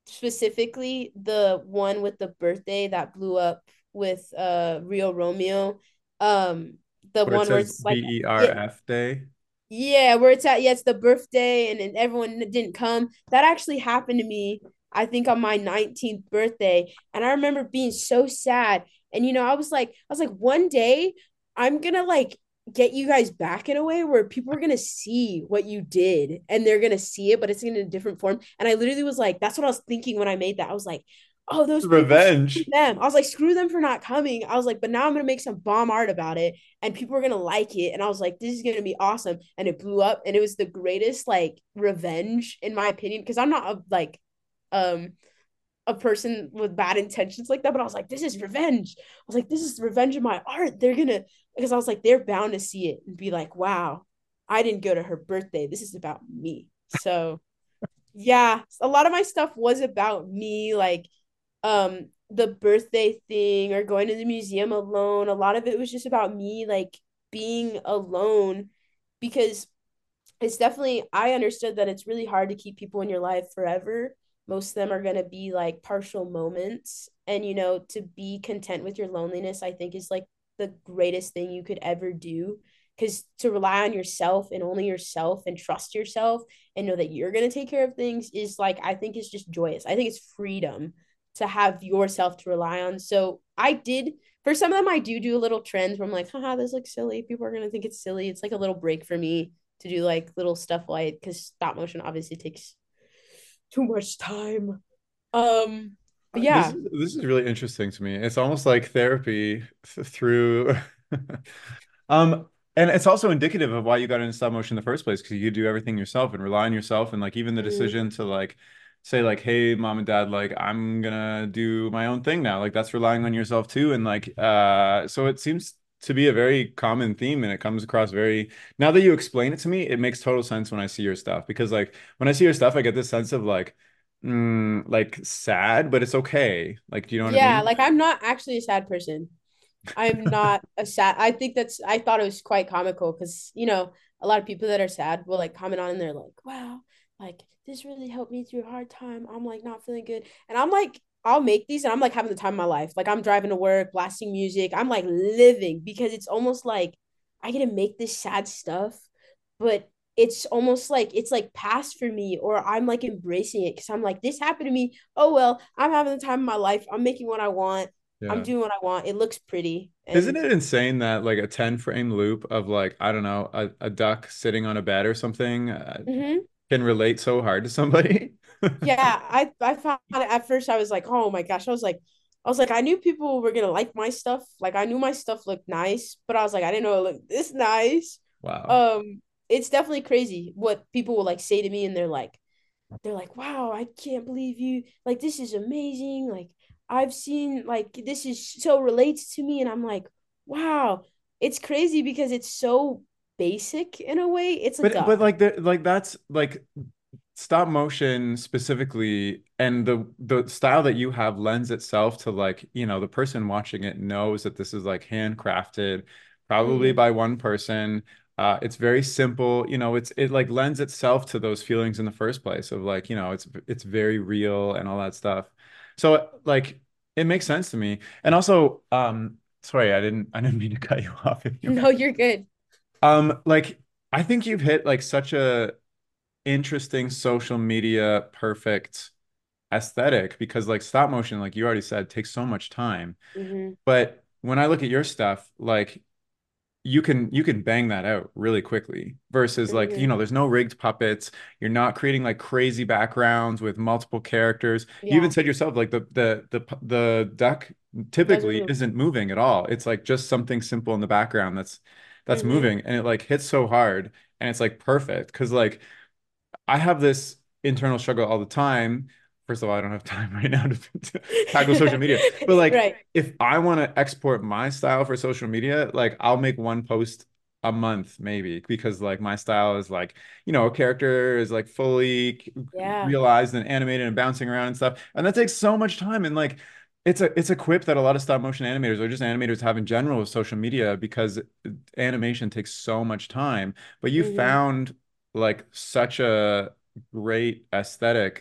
B: specifically the one with the birthday that blew up with Rio Romeo. Um the
A: Where it
B: one where
A: says
B: it's like yeah,
A: BERF Day.
B: yeah, where it's at, yeah, it's the birthday and everyone didn't come. That actually happened to me, I think on my 19th birthday. And I remember being so sad. And I was like, one day I'm gonna like get you guys back in a way where people are gonna see what you did and they're gonna see it, but it's in a different form. And I literally was like, that's what I was thinking when I made that. I was like, oh, those people, screw
A: Revenge.
B: them. I was like, screw them for not coming. I was like, but now I'm gonna make some bomb art about it and people are gonna like it. And I was like, this is gonna be awesome. And it blew up, and it was the greatest like revenge in my opinion. Because I'm not um a person with bad intentions like that, but I was like, this is revenge. I was like, this is revenge of my art. They're gonna because I was like, they're bound to see it and be like, wow, I didn't go to her birthday. This is about me. So yeah, a lot of my stuff was about me, like the birthday thing or going to the museum alone. A lot of it was just about me like being alone because it's definitely I understood that it's really hard to keep people in your life forever. Most of them are going to be like partial moments, and to be content with your loneliness I think is like the greatest thing you could ever do, because to rely on yourself and only yourself and trust yourself and know that you're going to take care of things is like I think it's just joyous. I think it's freedom to have yourself to rely on. So I did, for some of them I do a little trends where I'm like, haha, this looks silly, people are going to think it's silly. It's like a little break for me to do like little stuff like, because stop motion obviously takes too much time. But
A: This
B: yeah.
A: is this is really interesting to me. It's almost like therapy through um and it's also indicative of why you got into stop motion in the first place, because you do everything yourself and rely on yourself, and like even the
B: Mm,
A: decision to like say like, hey mom and dad, like I'm gonna do my own thing now, like that's relying on yourself too. And like so it seems to be a very common theme, and it comes across very, now that you explain it to me, it makes total sense when I see your stuff, because like when I see your stuff I get this sense of like sad, but it's okay. Like, do you know what I
B: yeah,
A: mean?
B: like I'm not actually a sad person. I'm not a sad. I think I thought it was quite comical because, a lot of people that are sad will like comment on and they're like, wow, like this really helped me through a hard time. I'm like not feeling good. And I'm like, I'll make these and I'm like having the time of my life. Like I'm driving to work, blasting music. I'm like living because it's almost like I get to make this sad stuff, but it's almost like it's like past for me, or I'm like embracing it because I'm like, this happened to me. Oh well, I'm having the time of my life. I'm making what I want. I'm
A: Yeah.
B: doing what I want. It looks pretty.
A: Isn't
B: And
A: it insane that like a 10 frame loop of like, I don't know, a duck sitting on a bed or something
B: mhm.
A: can relate so hard to somebody?
B: Yeah, I found it at first I was like, oh my gosh. I was like, I knew people were gonna like my stuff. Like I knew my stuff looked nice, but I was like, I didn't know it looked this nice.
A: Wow.
B: It's definitely crazy what people will like say to me and they're like, wow, I can't believe you. Like, this is amazing. Like, I've seen, like, this is so relates to me. And I'm like, wow, it's crazy because it's so basic in a way. It's a
A: But
B: duck.
A: like like that's like stop motion specifically, and the style that you have lends itself to like, the person watching it knows that this is like handcrafted, probably
B: Mm-hmm.
A: by one person. It's very simple, it like lends itself to those feelings in the first place of like, it's very real and all that stuff. So like it makes sense to me. And also, sorry, I didn't mean to cut you off if you
B: No, you're good.
A: like I think you've hit like such a interesting social media perfect aesthetic, because like stop motion, like you already said, takes so much time.
B: Mm-hmm.
A: But when I look at your stuff, like you can bang that out really quickly versus like,
B: Mm-hmm.
A: there's no rigged puppets. You're not creating like crazy backgrounds with multiple characters. You even
B: Yeah.
A: said yourself like the duck
B: Doesn't
A: typically
B: move.
A: isn't moving at all. It's like just something simple in the background that's
B: Mm-hmm.
A: moving, and it like hits so hard, and it's like perfect because like I have this internal struggle all the time. First of all, I don't have time right now to tackle social media. But like,
B: Right.
A: if I want to export my style for social media, like I'll make one post a month maybe, because like my style is like, a character is like fully
B: Yeah.
A: realized and animated and bouncing around and stuff. And that takes so much time. And like, it's a quip that a lot of stop motion animators or just animators have in general with social media, because animation takes so much time. But you
B: Mm-hmm.
A: found like such a great aesthetic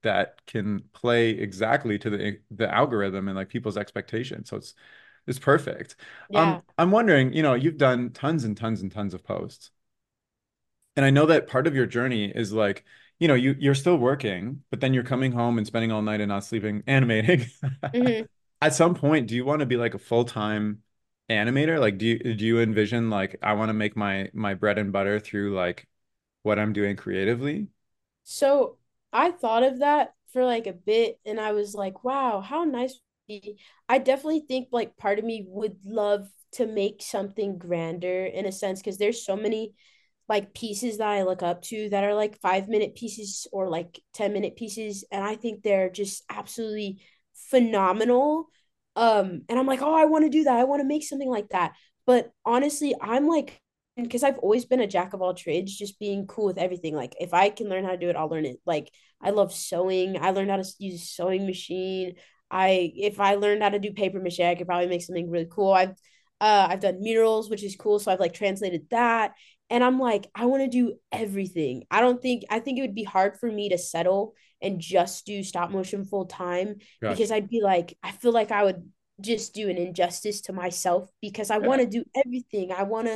A: that can play exactly to the algorithm and like people's expectations. So it's perfect.
B: Yeah.
A: I'm wondering, you've done tons and tons and tons of posts. And I know that part of your journey is like, you're still working, but then you're coming home and spending all night and not sleeping animating.
B: Hmm.
A: At some point, do you want to be like a full-time animator? Like, do you envision like I want to make my bread and butter through like what I'm doing creatively?
B: So I thought of that for like a bit and I was like, wow, how nice would it be. I definitely think like part of me would love to make something grander in a sense because there's so many like pieces that I look up to that are like 5 minute pieces or like 10 minute pieces. And I think they're just absolutely phenomenal. And I'm like, oh, I want to do that. I want to make something like that. But honestly, I'm like, because I've always been a jack of all trades, just being cool with everything. Like if I can learn how to do it, I'll learn it. Like I love sewing. I learned how to use a sewing machine. If I learned how to do paper mache, I could probably make something really cool. I've done murals, which is cool. So I've like translated that. And I'm like, I want to do everything. I think it would be hard for me to settle and just do stop motion full time because
A: Gotcha.
B: I'd be like, I feel like I would just do an injustice to myself because I want
A: Yeah.
B: to do everything.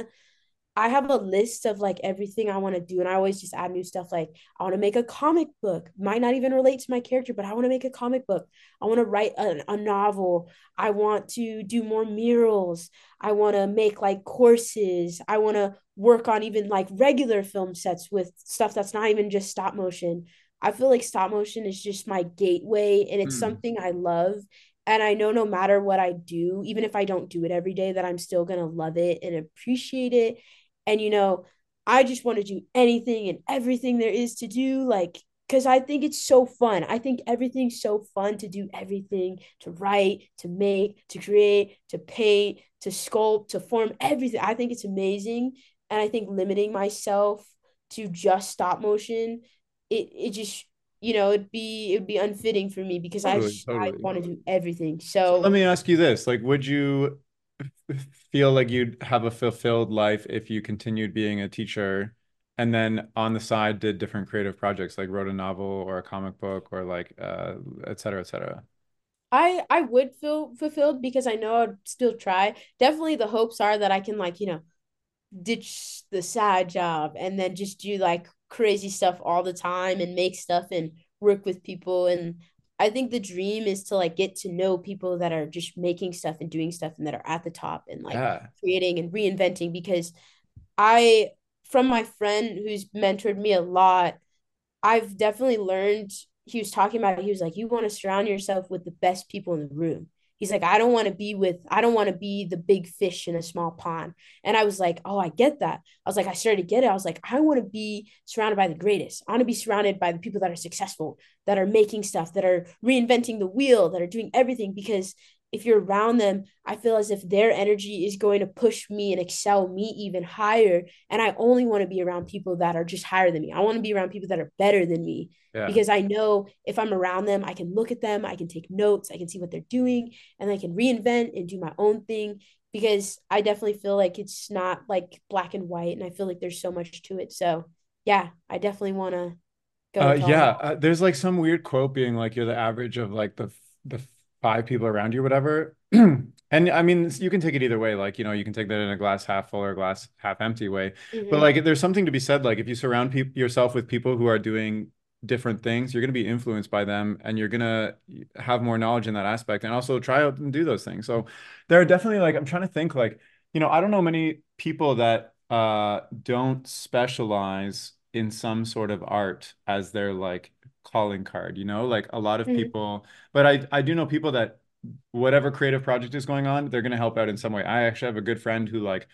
B: I have a list of like everything I want to do, and I always just add new stuff. Like, I want to make a comic book, might not even relate to my character, but I want to make a comic book. I want to write a novel. I want to do more murals. I want to make like courses. I want to work on even like regular film sets with stuff that's not even just stop motion. I feel like stop motion is just my gateway, and it's
A: Hmm.
B: something I love. And I know no matter what I do, even if I don't do it every day, that I'm still going to love it and appreciate it. And I just want to do anything and everything there is to do, like, because I think it's so fun. I think everything's so fun to do everything, to write, to make, to create, to paint, to sculpt, to form everything. I think it's amazing. And I think limiting myself to just stop motion, it just, it'd be unfitting for me because
A: Totally,
B: I
A: totally.
B: want to do everything.
A: So let
B: So
A: me ask you this, like, would you feel like you'd have a fulfilled life if you continued being a teacher and then on the side did different creative projects, like wrote a novel or a comic book or like et cetera, et cetera?
B: I would feel fulfilled because I know I'd still try. Definitely the hopes are that I can like, ditch the side job and then just do like crazy stuff all the time and make stuff and work with people. And I think the dream is to like get to know people that are just making stuff and doing stuff and that are at the top and like
A: Yeah.
B: creating and reinventing because I from my friend who's mentored me a lot, I've definitely learned. He was talking about it. He was like, you want to surround yourself with the best people in the room. He's like, I don't want to be the big fish in a small pond. And I was like, oh, I get that. I was like, I started to get it. I was like, I want to be surrounded by the greatest. I want to be surrounded by the people that are successful, that are making stuff, that are reinventing the wheel, that are doing everything. Because if you're around them, I feel as if their energy is going to push me and excel me even higher. And I only want to be around people that are just higher than me. I want to be around people that are better than me
A: Yeah.
B: because I know if I'm around them, I can look at them, I can take notes, I can see what they're doing, and I can reinvent and do my own thing because I definitely feel like it's not like black and white. And I feel like there's so much to it. So, yeah, I definitely want to go into all
A: Yeah,
B: that.
A: there's like some weird quote being like you're the average of like the five people around you, whatever. And I mean, you can take it either way. Like, you can take that in a glass half full or glass half empty way. But
B: Mm-hmm.
A: like, there's something to be said. Like, if you surround yourself with people who are doing different things, you're going to be influenced by them, and you're going to have more knowledge in that aspect, and also try out and do those things. So there are definitely like I'm trying to think like, I don't know many people that don't specialize in some sort of art as their like calling card, like a lot of
B: Mm-hmm.
A: people, but I do know people that whatever creative project is going on, they're going to help out in some way. I actually have a good friend who like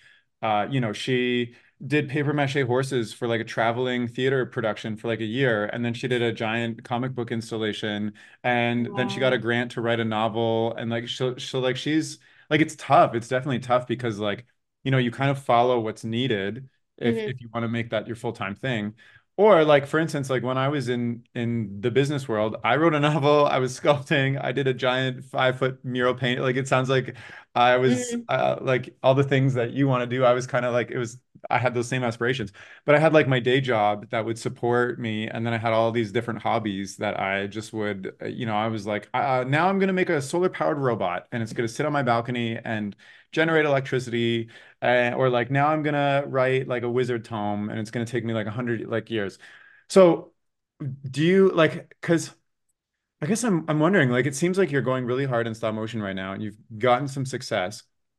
A: she did paper mache horses for like a traveling theater production for like a year, and then she did a giant comic book installation, and then she got a
B: Wow.
A: grant to write a novel, and like she'll like she's like it's tough. It's definitely tough because like you kind of follow what's needed
B: Mm-hmm.
A: if you want to make that your full-time thing. Or like for instance, like when I was in the business world, I wrote a novel, I was sculpting, I did a giant 5 foot mural paint. Like it sounds like I was
B: Mm-hmm.
A: like all the things that you want to do. I was kind of like it was I had those same aspirations. But I had like my day job that would support me, and then I had all these different hobbies that I just would, I was like, now I'm gonna make a solar powered robot, and it's gonna sit on my balcony and generate electricity, or like now I'm gonna write like a wizard tome, and it's gonna take me like 100 like years. So, do you like? Because I guess I'm wondering, like, it seems like you're going really hard in stop motion right now, and you've gotten some success.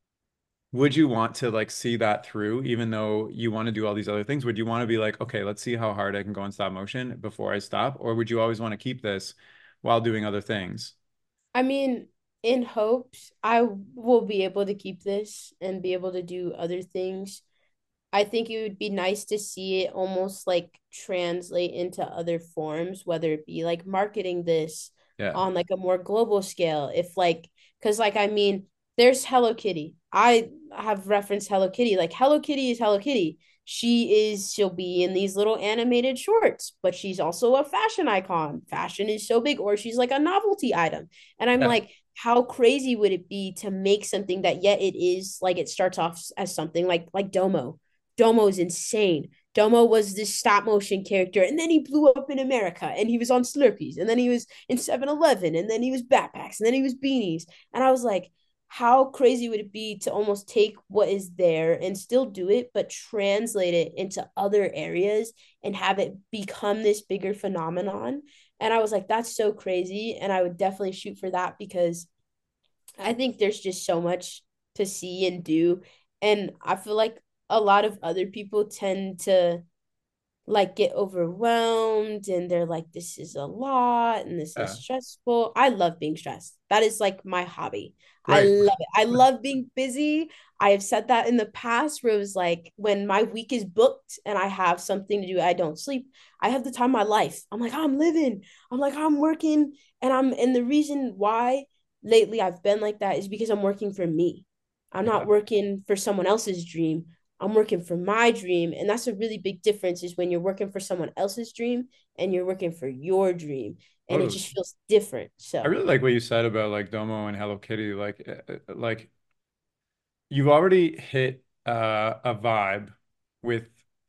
A: Would you want to like see that through, even though you want to do all these other things? Would you want to be like, okay, let's see how hard I can go in stop motion before I stop? Or would you always want to keep this while doing other things?
B: I mean, in hopes I will be able to keep this and be able to do other things. I think it would be nice to see it almost like translate into other forms, whether it be like marketing this
A: Yeah.
B: on like a more global scale. If like, because like, I mean, there's Hello Kitty. I have referenced Hello Kitty. Like, Hello Kitty is Hello Kitty. She'll be in these little animated shorts, but she's also a fashion icon. Fashion is so big, or she's like a novelty item. And I'm
A: Yeah.
B: like, how crazy would it be to make something that yet it is like it starts off as something like Domo. Domo is insane. Domo was this stop motion character, and then he blew up in America, and he was on Slurpees, and then he was in 7-Eleven, and then he was backpacks, and then he was beanies. And I was like, how crazy would it be to almost take what is there and still do it, but translate it into other areas and have it become this bigger phenomenon? And I was like, that's so crazy. And I would definitely shoot for that because I think there's just so much to see and do. And I feel like a lot of other people tend to like get overwhelmed and they're like, this is a lot and this is
A: Yeah.
B: stressful. I love being stressed. That is like my hobby. I
A: Great.
B: love it. I love being busy. I have said that in the past where it was like when my week is booked and I have something to do, I don't sleep. I have the time of my life. I'm like, I'm living. I'm like, I'm working. And the reason why lately I've been like that is because I'm working for me. I'm not
A: Yeah.
B: working for someone else's dream. I'm working for my dream. And that's a really big difference is when you're working for someone else's dream and you're working for your dream. And it
A: Totally.
B: just feels different.
A: I
B: So
A: really like what you said about like Domo and Hello Kitty. Like you've already hit a vibe with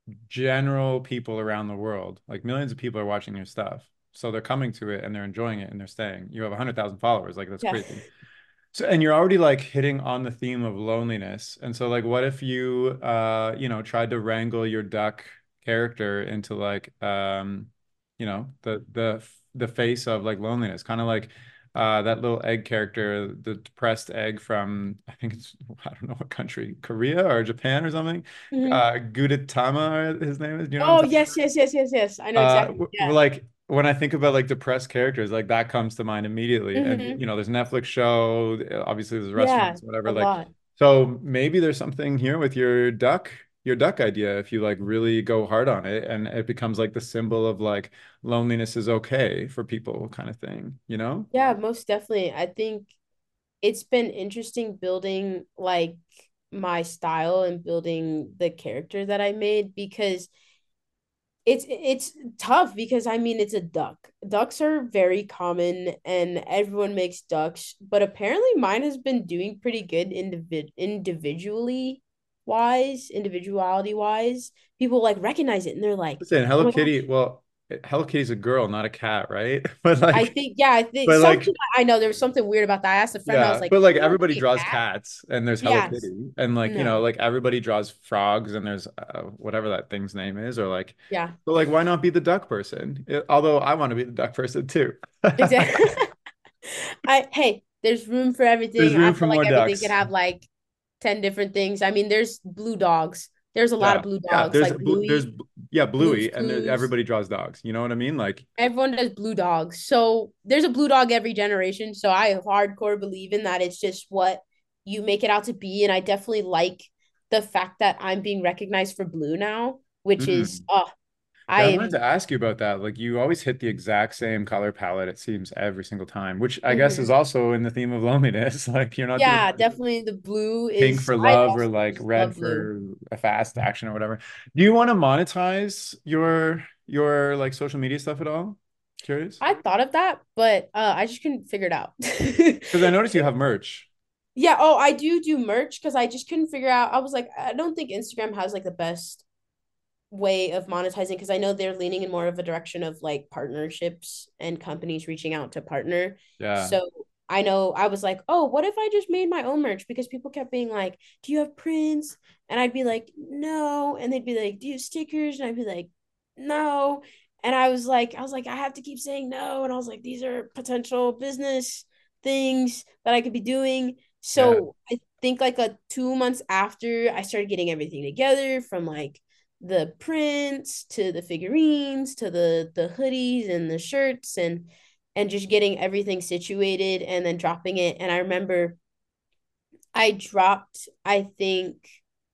A: general people around the world. Like millions of people are watching your stuff. So they're coming to it and they're enjoying it and they're staying. You have 100,000 followers. Like that's
B: yeah.
A: crazy. So, and you're already like hitting on the theme of loneliness. And so like what if you tried to wrangle your duck character into like the face of like loneliness, kind of like that little egg character, the depressed egg from I think it's I don't know what country, Korea or Japan or something.
B: Mhm.
A: Gudetama, his name is. Do you know what I'm
B: Oh,
A: talking
B: yes, yes, yes, yes, yes. I know
A: uh
B: exactly. Yeah.
A: like when I think about like depressed characters, like that comes to mind immediately. And
B: Hmm.
A: there's a Netflix show, obviously there's
B: Yeah,
A: restaurants, whatever.
B: a
A: Like,
B: lot.
A: so maybe there's something here with your duck idea if you like really go hard on it and it becomes like the symbol of like loneliness is okay for people kind of thing, you know?
B: Yeah, most definitely. I think it's been interesting building like my style and building the character that I made because it's tough because I mean it's a duck. Ducks are very common and everyone makes ducks, but apparently mine has been doing pretty good individuality wise. People like recognize it and they're like,
A: Listen,
B: "Oh
A: Hello
B: my gosh."
A: Kitty, well, Hello Kitty's a girl, not a cat, right?
B: I think
A: But
B: something
A: like
B: I know there was something weird about that. I asked a friend, I was
A: Yeah,
B: like,
A: but like
B: "You want to
A: everybody
B: be a
A: draws
B: cat?"
A: cats and there's Hello
B: Yes.
A: Kitty and like
B: No.
A: like everybody draws frogs and there's whatever that thing's name is or like
B: Yeah.
A: so like why not be the duck person? Although I want to be the duck person too.
B: Exactly. Hey, there's room for
A: There's
B: everything. I
A: room
B: feel
A: for
B: like
A: more
B: everything could
A: ducks.
B: have like 10 different things. I mean, there's blue dogs. There's a lot of
A: Yeah.
B: blue
A: Yeah,
B: dogs, like
A: there's
B: Bluey,
A: yeah,
B: Blue's
A: Bluey and
B: Clues.
A: everybody draws dogs. You know what I mean? Like
B: Everyone does blue dogs. So there's a blue dog every generation. So I hardcore believe in that it's just what you make it out to be. And I definitely like the fact that I'm being recognized for blue now, which is
A: mm.
B: I
A: Yeah, I wanted
B: am
A: to ask you about that. Like you always hit the exact same color palette, it seems, every single time, which I guess is
B: mhm.
A: also in the theme of loneliness. Like you're not doing
B: Yeah,
A: like
B: definitely the blue
A: pink
B: is
A: for
B: I
A: love or
B: also
A: like
B: just
A: red
B: love blue.
A: for a fast action or whatever. Do you want to monetize your like social media stuff at all? Curious?
B: I thought of that, but I just couldn't figure it out.
A: Because I noticed you have merch.
B: Yeah, oh, I do merch because I just couldn't figure out. I was like, I don't think Instagram has like the best way of monetizing because I know they're leaning in more of a direction of like partnerships and companies reaching out to partner.
A: Yeah.
B: So I know I was like, oh, what if I just made my own merch? Because people kept being like, do you have prints? And I'd be like, no. And they'd be like, do you have stickers? And I'd be like, no. And I have to keep saying no. And I was like, these are potential business things that I could be doing.
A: Yeah.
B: So I think like a 2 months after I started getting everything together from like the prints to the figurines to the hoodies and the shirts and just getting everything situated and then dropping it. And I remember I dropped, I think,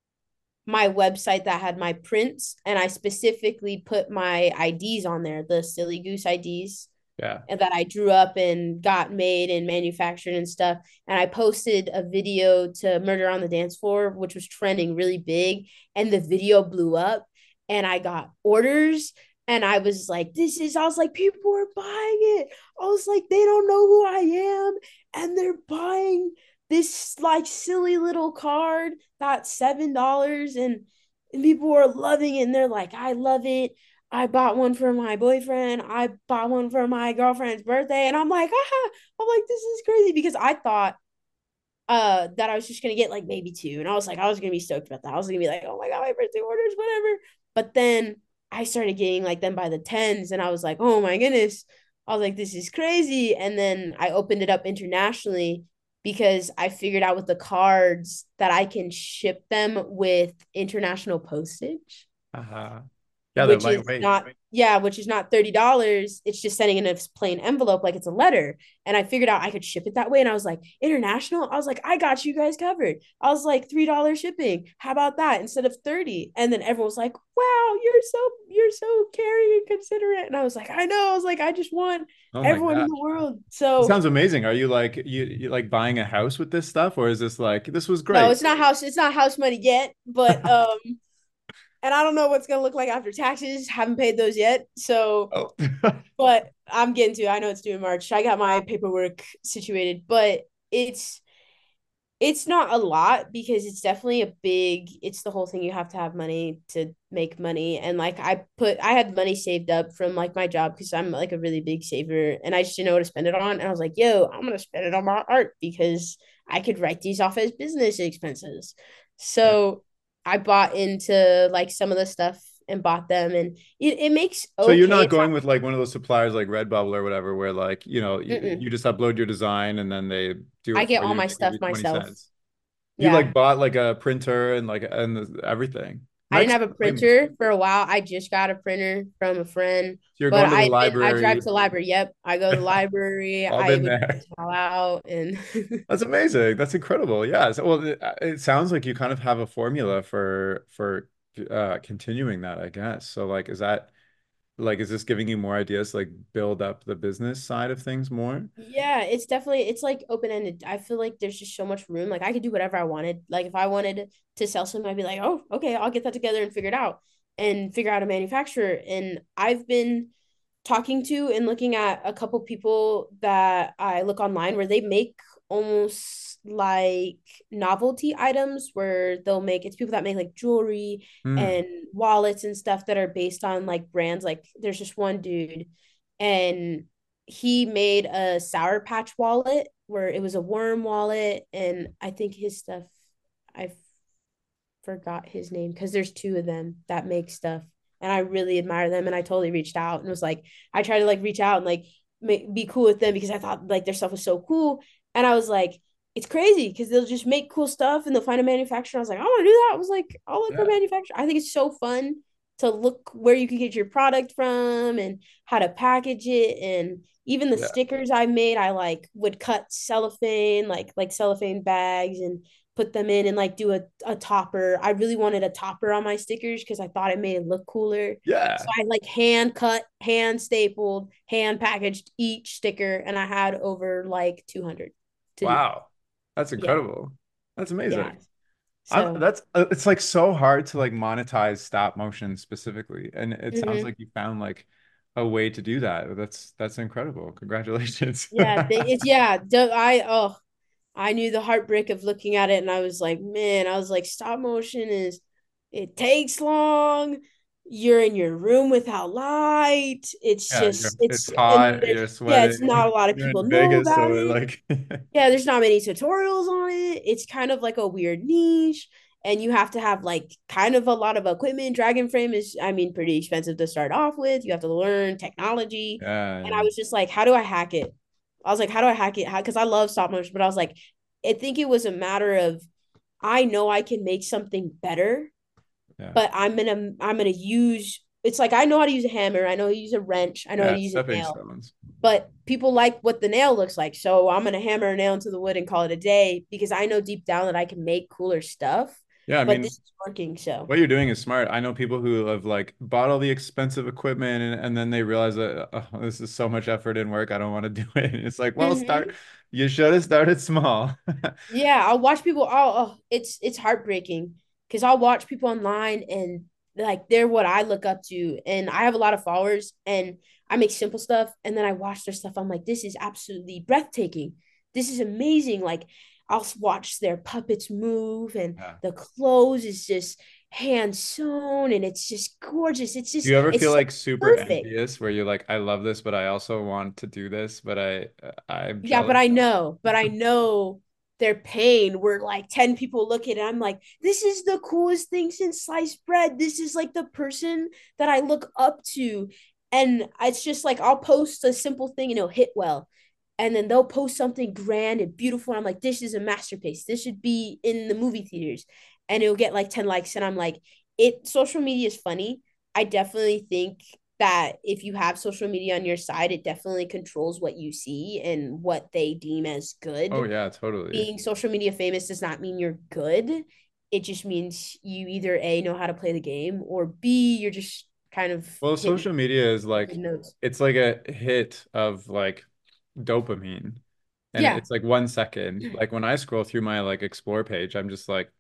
B: my website that had my prints and I specifically put my IDs on there, the Silly Goose IDs
A: Yeah.
B: and that I drew up and got made and manufactured and stuff. And I posted a video to Murder on the Dance Floor, which was trending really big. And the video blew up and I got orders. And I was like, I was like, people are buying it. I was like, they don't know who I am. And they're buying this like silly little card that's $7. And people were loving it. And they're like, I love it. I bought one for my boyfriend. I bought one for my girlfriend's birthday. And I'm like, I'm like, this is crazy because I thought that I was just gonna get like maybe two. And I was like, I was gonna be stoked about that. I was gonna be like, oh my god, my birthday orders, whatever. But then I started getting like them by the tens, and I was like, oh my goodness. I was like, this is crazy. And then I opened it up internationally because I figured out with the cards that I can ship them with international postage
A: Uh-huh. Yeah, they're
B: which is
A: lightweight.
B: not which is not $30. It's just sending in a plain envelope like it's a letter. And I figured out I could ship it that way. And I was like, international? I was like, I got you guys covered. I was like, $3 shipping. How about that instead of 30? And then everyone was like, wow, you're so caring and considerate. And I was like, I know. I was like, I just want
A: Oh my
B: everyone in
A: gosh.
B: the world.
A: It
B: So
A: sounds amazing. Are you like you like buying a house with this stuff, or is this like this was
B: no,
A: great?
B: it's not house money yet, but and I don't know what's gonna look like after taxes. Haven't paid those yet. So
A: Oh.
B: but I'm getting to. I know it's due in March. I got my paperwork situated, but it's not a lot because it's definitely a big. It's the whole thing. You have to have money to make money, and like I had money saved up from like my job because I'm like a really big saver, and I just didn't know what to spend it on. And I was like, yo, I'm gonna spend it on my art because I could write these off as business expenses.
A: Yeah.
B: So I bought into like some of the stuff and bought them, and it makes
A: So you're
B: okay.
A: not
B: It's not.
A: going with like one of those suppliers like Redbubble or whatever, where like,
B: Mm-mm.
A: you just upload your design and then they do
B: I
A: it
B: get
A: for
B: all
A: you and
B: my
A: they give
B: stuff
A: you 20
B: myself.
A: cents. You like
B: Yeah.
A: bought like a printer and like and everything.
B: I didn't
A: Next,
B: have a printer for a while. I just got a printer from a friend,
A: you're
B: but
A: going to the
B: I drive
A: library,
B: to the library. Yep. I go to the library.
A: all
B: I
A: been
B: would
A: there.
B: all out and
A: That's amazing. That's incredible. Yeah. So, well, it sounds like you kind of have a formula for continuing that, I guess. So, like, is this giving you more ideas to, like build up the business side of things more?
B: yeah, it's like open-ended. I feel like there's just so much room. Like I could do whatever I wanted. Like if I wanted to sell something, I'd be like, oh, okay, I'll get that together and figure it out and figure out a manufacturer. And I've been talking to and looking at a couple people that I look online where they make almost like novelty items where they'll make it's people that make like jewelry
A: Hmm.
B: and wallets and stuff that are based on like brands. Like there's just one dude and he made a Sour Patch wallet where it was a worm wallet and I think his stuff I forgot his name because there's two of them that make stuff and I really admire them and I totally reached out and was like I tried to like reach out and like be cool with them because I thought like their stuff was so cool and I was like it's crazy because they'll just make cool stuff and they'll find a manufacturer. I was like I want to do that. I was like I'll look for a
A: Yeah.
B: manufacturer. I think it's so fun to look where you can get your product from and how to package it and even the
A: Yeah.
B: stickers I made I like would cut cellophane like cellophane bags and put them in and like do a topper. I really wanted a topper on my stickers because I thought it made it look cooler. So
A: Yeah.
B: I like hand cut, hand stapled, hand packaged each sticker, and I had over like 200 to do.
A: Wow. That's
B: Yeah,
A: incredible. That's
B: yeah.
A: amazing.
B: So
A: It's like so hard to like monetize stop motion specifically. And it sounds
B: mhm.
A: like you found like a way to do that. That's incredible. Congratulations.
B: Yeah, it's yeah. I oh I knew the heartbreak of looking at it and I was like, man, I was like, stop motion is, it takes long. You're in your room without light. It's
A: Yeah,
B: just,
A: it's
B: and
A: hot,
B: there's,
A: you're
B: yeah, it's not a
A: sweating,
B: lot of
A: you're in
B: people know
A: Vegas, so
B: about it.
A: like
B: Yeah, there's not many tutorials on it. It's kind of like a weird niche. And you have to have like kind of a lot of equipment. Dragon frame is, I mean, pretty expensive to start off with. You have to learn technology.
A: yeah,
B: And I
A: yeah.
B: was just like, how do I hack it? I was like, how do I hack it? Because I love stop motion, but I was like, I think it was a matter of I know I can make something better,
A: Yeah.
B: but I'm gonna use it's like I know how to use a hammer, I know how to use a wrench, I know how
A: Yeah,
B: to use a
A: stepping
B: nail,
A: stones.
B: but people like what the nail looks like. So I'm gonna hammer a nail into the wood and call it a day because I know deep down that I can make cooler stuff.
A: Yeah, I
B: But
A: mean,
B: this is working, so
A: what you're doing is smart. I know people who have like bought all the expensive equipment and then they realize that oh, this is so much effort and work. I don't want to do it. And it's like, well,
B: mm-hmm.
A: you should have started small.
B: Yeah, I'll watch people. It's heartbreaking because I'll watch people online and like they're what I look up to, and I have a lot of followers, and I make simple stuff, and then I watch their stuff. I'm like, this is absolutely breathtaking. This is amazing. Like I'll watch their puppets move, and
A: Yeah.
B: the clothes is just hand sewn, and it's just gorgeous.
A: Do you ever feel
B: It's so
A: like super
B: perfect.
A: envious where you're like, I love this, but I also want to do this, but I'm
B: Yeah,
A: jealous?
B: but I know their pain where like 10 people look at it. I'm like, this is the coolest thing since sliced bread. This is like the person that I look up to. And it's just like I'll post a simple thing and it'll hit well. And then they'll post something grand and beautiful. And I'm like, this is a masterpiece. This should be in the movie theaters. And it'll get like 10 likes. And I'm like, it social media is funny. I definitely think that if you have social media on your side, it definitely controls what you see and what they deem as
A: Oh
B: good.
A: yeah, totally.
B: Being social media famous does not mean you're good. It just means you either A, know how to play the game, or B, you're just kind of
A: Well,
B: hitting
A: social media is
B: good
A: like
B: notes.
A: it's like a hit of like dopamine. And
B: Yeah.
A: it's like 1 second. Like when I scroll through my like explore page, I'm just like,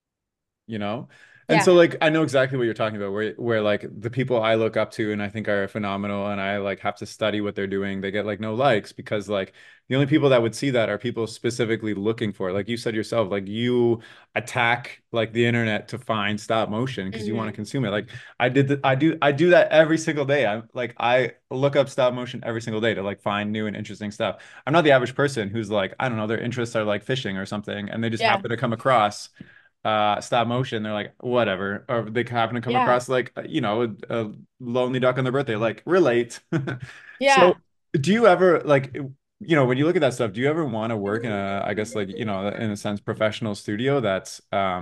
A: you know? And
B: Yeah.
A: so like I know exactly what you're talking about where like the people I look up to and I think are phenomenal and I like have to study what they're doing, they get like no likes because like the only people that would see that are people specifically looking for it. Like you said yourself, like you attack like the internet to find stop motion because you want to
B: Mm-hmm.
A: consume it. Like I do that every single day. I'm like I look up stop motion every single day to like find new and interesting stuff. I'm not the average person who's like, I don't know, their interests are like fishing or something and they just
B: Yeah.
A: happen to come across stop motion. They're like whatever, or they happen to come
B: Yeah.
A: across like a lonely duck on their birthday, like relate. So
B: Yeah.
A: do you ever like when you look at that stuff, do you ever want to work in a, I guess, like in a sense professional studio that's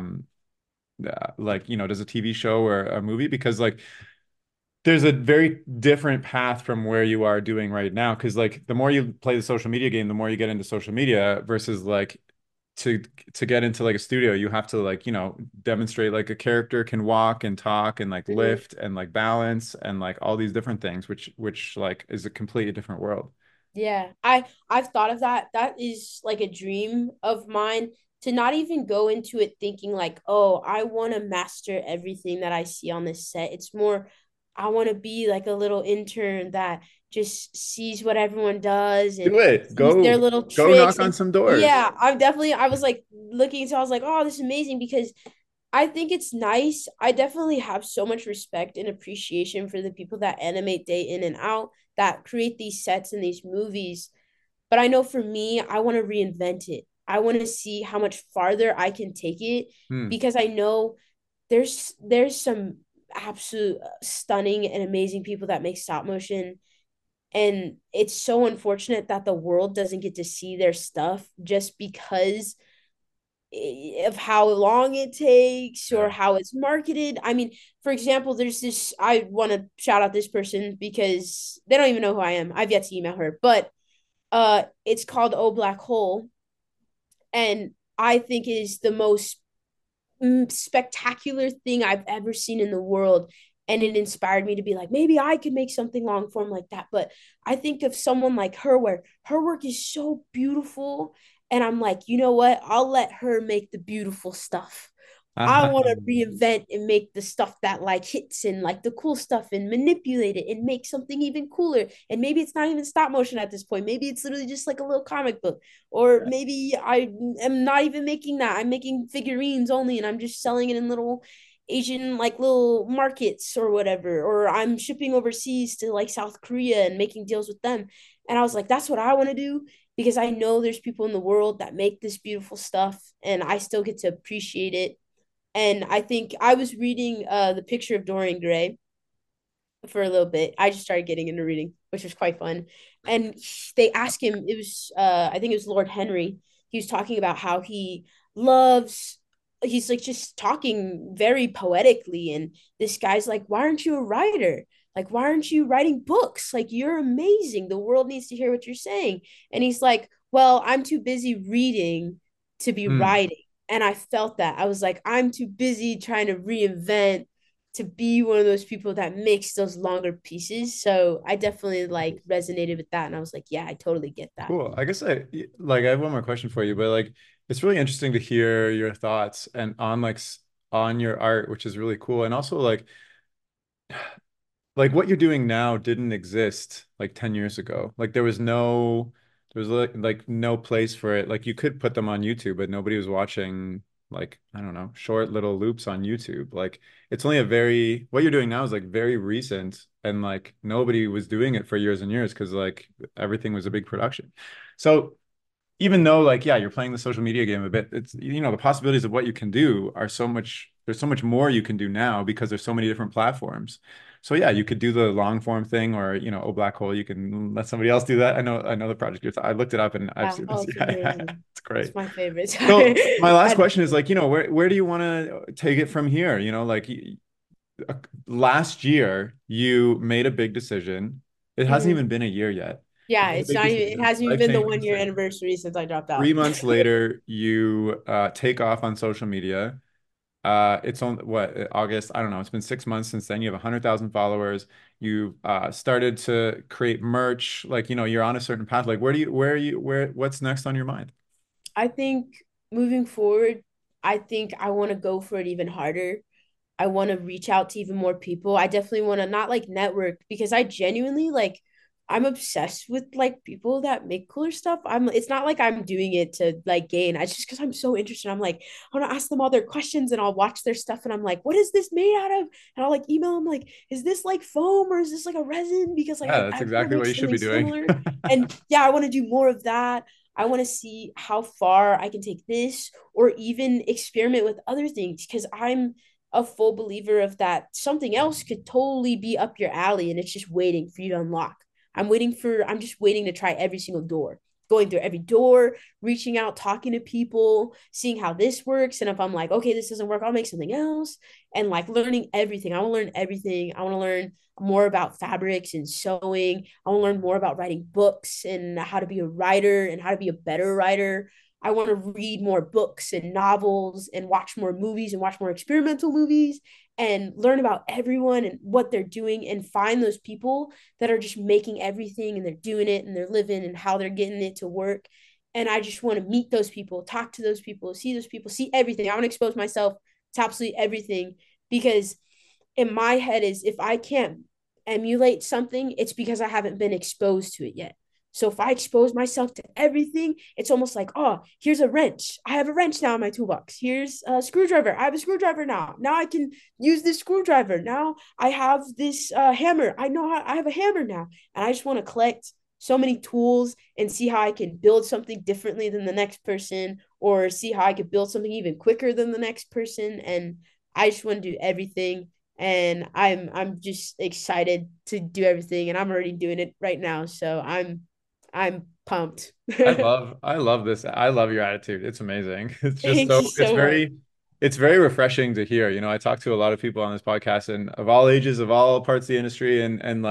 A: like does a TV show or a movie? Because like there's a very different path from where you are doing right now. Because like the more you play the social media game, the more you get into social media versus like to to get into like a studio, you have to like, demonstrate like a character can walk and talk and like
B: Mhm.
A: lift and like balance and like all these different things, which like is a completely different world.
B: Yeah. I've thought of that. That is like a dream of mine to not even go into it thinking like, "Oh, I want to master everything that I see on this set." It's more I want to be like a little intern that just sees what everyone does and
A: Do it.
B: sees their little
A: Go
B: tricks.
A: knock on
B: And
A: some doors.
B: yeah, I was like looking into I was like, "Oh, this is amazing," because I think it's nice. I definitely have so much respect and appreciation for the people that animate day in and out, that create these sets and these movies. But I know for me, I want to reinvent it. I want to see how much farther I can take it
A: Hmm.
B: because I know there's some absolute stunning and amazing people that make stop motion, and it's so unfortunate that the world doesn't get to see their stuff just because of how long it takes or
A: Yeah.
B: how it's marketed. I mean, for example, there's this, I want to shout out this person because they don't even know who I am. I've yet to email her, but it's called Oh Black Hole, and I think it is the most spectacular thing I've ever seen in the world. And it inspired me to be like, maybe I could make something long form like that. But I think of someone like her where her work is so beautiful. And I'm like, you know what? I'll let her make the beautiful stuff. I want to reinvent and make the stuff that like hits and like the cool stuff and manipulate it and make something even cooler. And maybe it's not even stop motion at this point. Maybe it's literally just like a little comic book. Or maybe I am not even making that. I'm making figurines only and I'm just selling it in little Asian like little markets or whatever. Or I'm shipping overseas to like South Korea and making deals with them. And I was like, that's what I want to do because I know there's people in the world that make this beautiful stuff and I still get to appreciate it. And I think I was reading The Picture of Dorian Gray for a little bit. I just started getting into reading, which was quite fun. And they asked him, it was I think it was Lord Henry. He was talking about how he loves he's like just talking very poetically and this guy's like, "Why aren't you a writer? Like why aren't you writing books? Like you're amazing. The world needs to hear what you're saying." And he's like, "Well, I'm too busy reading to be
A: Mm.
B: writing." And I felt that. I was like, I'm too busy trying to reinvent to be one of those people that makes those longer pieces. So I definitely like resonated with that. And I was like, yeah, I totally get that.
A: Cool. I guess I have one more question for you, but like it's really interesting to hear your thoughts and on on your art, which is really cool. And also like what you're doing now didn't exist like 10 years ago. Like there was like no place for it. Like you could put them on YouTube, but nobody was watching like, I don't know, short little loops on YouTube. Like it's only what you're doing now is like very recent and like nobody was doing it for years and years because like everything was a big production. So even though like yeah you're playing the social media game a bit, it's the possibilities of what you can do are there's so much more you can do now because there's so many different platforms. So yeah, you could do the long form thing, or oh, black hole, you can let somebody else do that. I know the project I looked it up and I've
B: Yeah.
A: seen
B: Oh,
A: this.
B: it's
A: Yeah,
B: amazing.
A: it's
B: It's
A: great.
B: my favorite.
A: So my last
B: I,
A: question is like, where do you want to take it from here? Like uh, last year you made a big decision. It hasn't
B: Mhm.
A: even been a year yet. You
B: Yeah,
A: made a
B: it's
A: big
B: not even, it
A: decision,
B: hasn't even been the
A: life-changing
B: 1 year
A: decision.
B: anniversary since I dropped out.
A: 3 months later, you take off on social media. It's on what, August? I don't know. It's been 6 months since then. You have 100,000 followers. You started to create merch. Like, you're on a certain path. Like, what's next on your mind?
B: I think moving forward, I think I want to go for it even harder. I want to reach out to even more people. I definitely want to not like network because I genuinely like I'm obsessed with like people that make cooler stuff. It's not like I'm doing it to like gain. It's just because I'm so interested. I'm like, I want to ask them all their questions and I'll watch their stuff and I'm like, what is this made out of? And I'll like email them like, is this like foam or is this like a resin? Because like
A: Yeah,
B: I
A: that's
B: want to
A: exactly
B: make
A: what you should
B: something
A: be doing.
B: similar. And yeah, I want to do more of that. I want to see how far I can take this or even experiment with other things because I'm a full believer of that something else could totally be up your alley and it's just waiting for you to unlock. I'm just waiting to try every single door, going through every door, reaching out, talking to people, seeing how this works. And if I'm like, okay, this doesn't work, I'll make something else. And like learning everything. I want to learn everything. I want to learn more about fabrics and sewing. I want to learn more about writing books and how to be a writer and how to be a better writer. I want to read more books and novels and watch more movies and watch more experimental movies and learn about everyone and what they're doing and find those people that are just making everything and they're doing it and they're living and how they're getting it to work. And I just want to meet those people, talk to those people, see everything. I want to expose myself to absolutely everything because in my head is if I can't emulate something, it's because I haven't been exposed to it yet. So if I expose myself to everything, it's almost like, oh, here's a wrench. I have a wrench now in my toolbox. Here's a screwdriver. I have a screwdriver now. Now I can use this screwdriver. Now I have this hammer. I have a hammer now. And I just want to collect so many tools and see how I can build something differently than the next person or see how I could build something even quicker than the next person. And I just want to do everything and I'm just excited to do everything and I'm already doing it right now. So I'm pumped.
A: I love this. I love your attitude. It's amazing. It's just
B: Thank
A: so
B: you so much.
A: it's very refreshing to hear. I talk to a lot of people on this podcast and of all ages, of all parts of the industry, and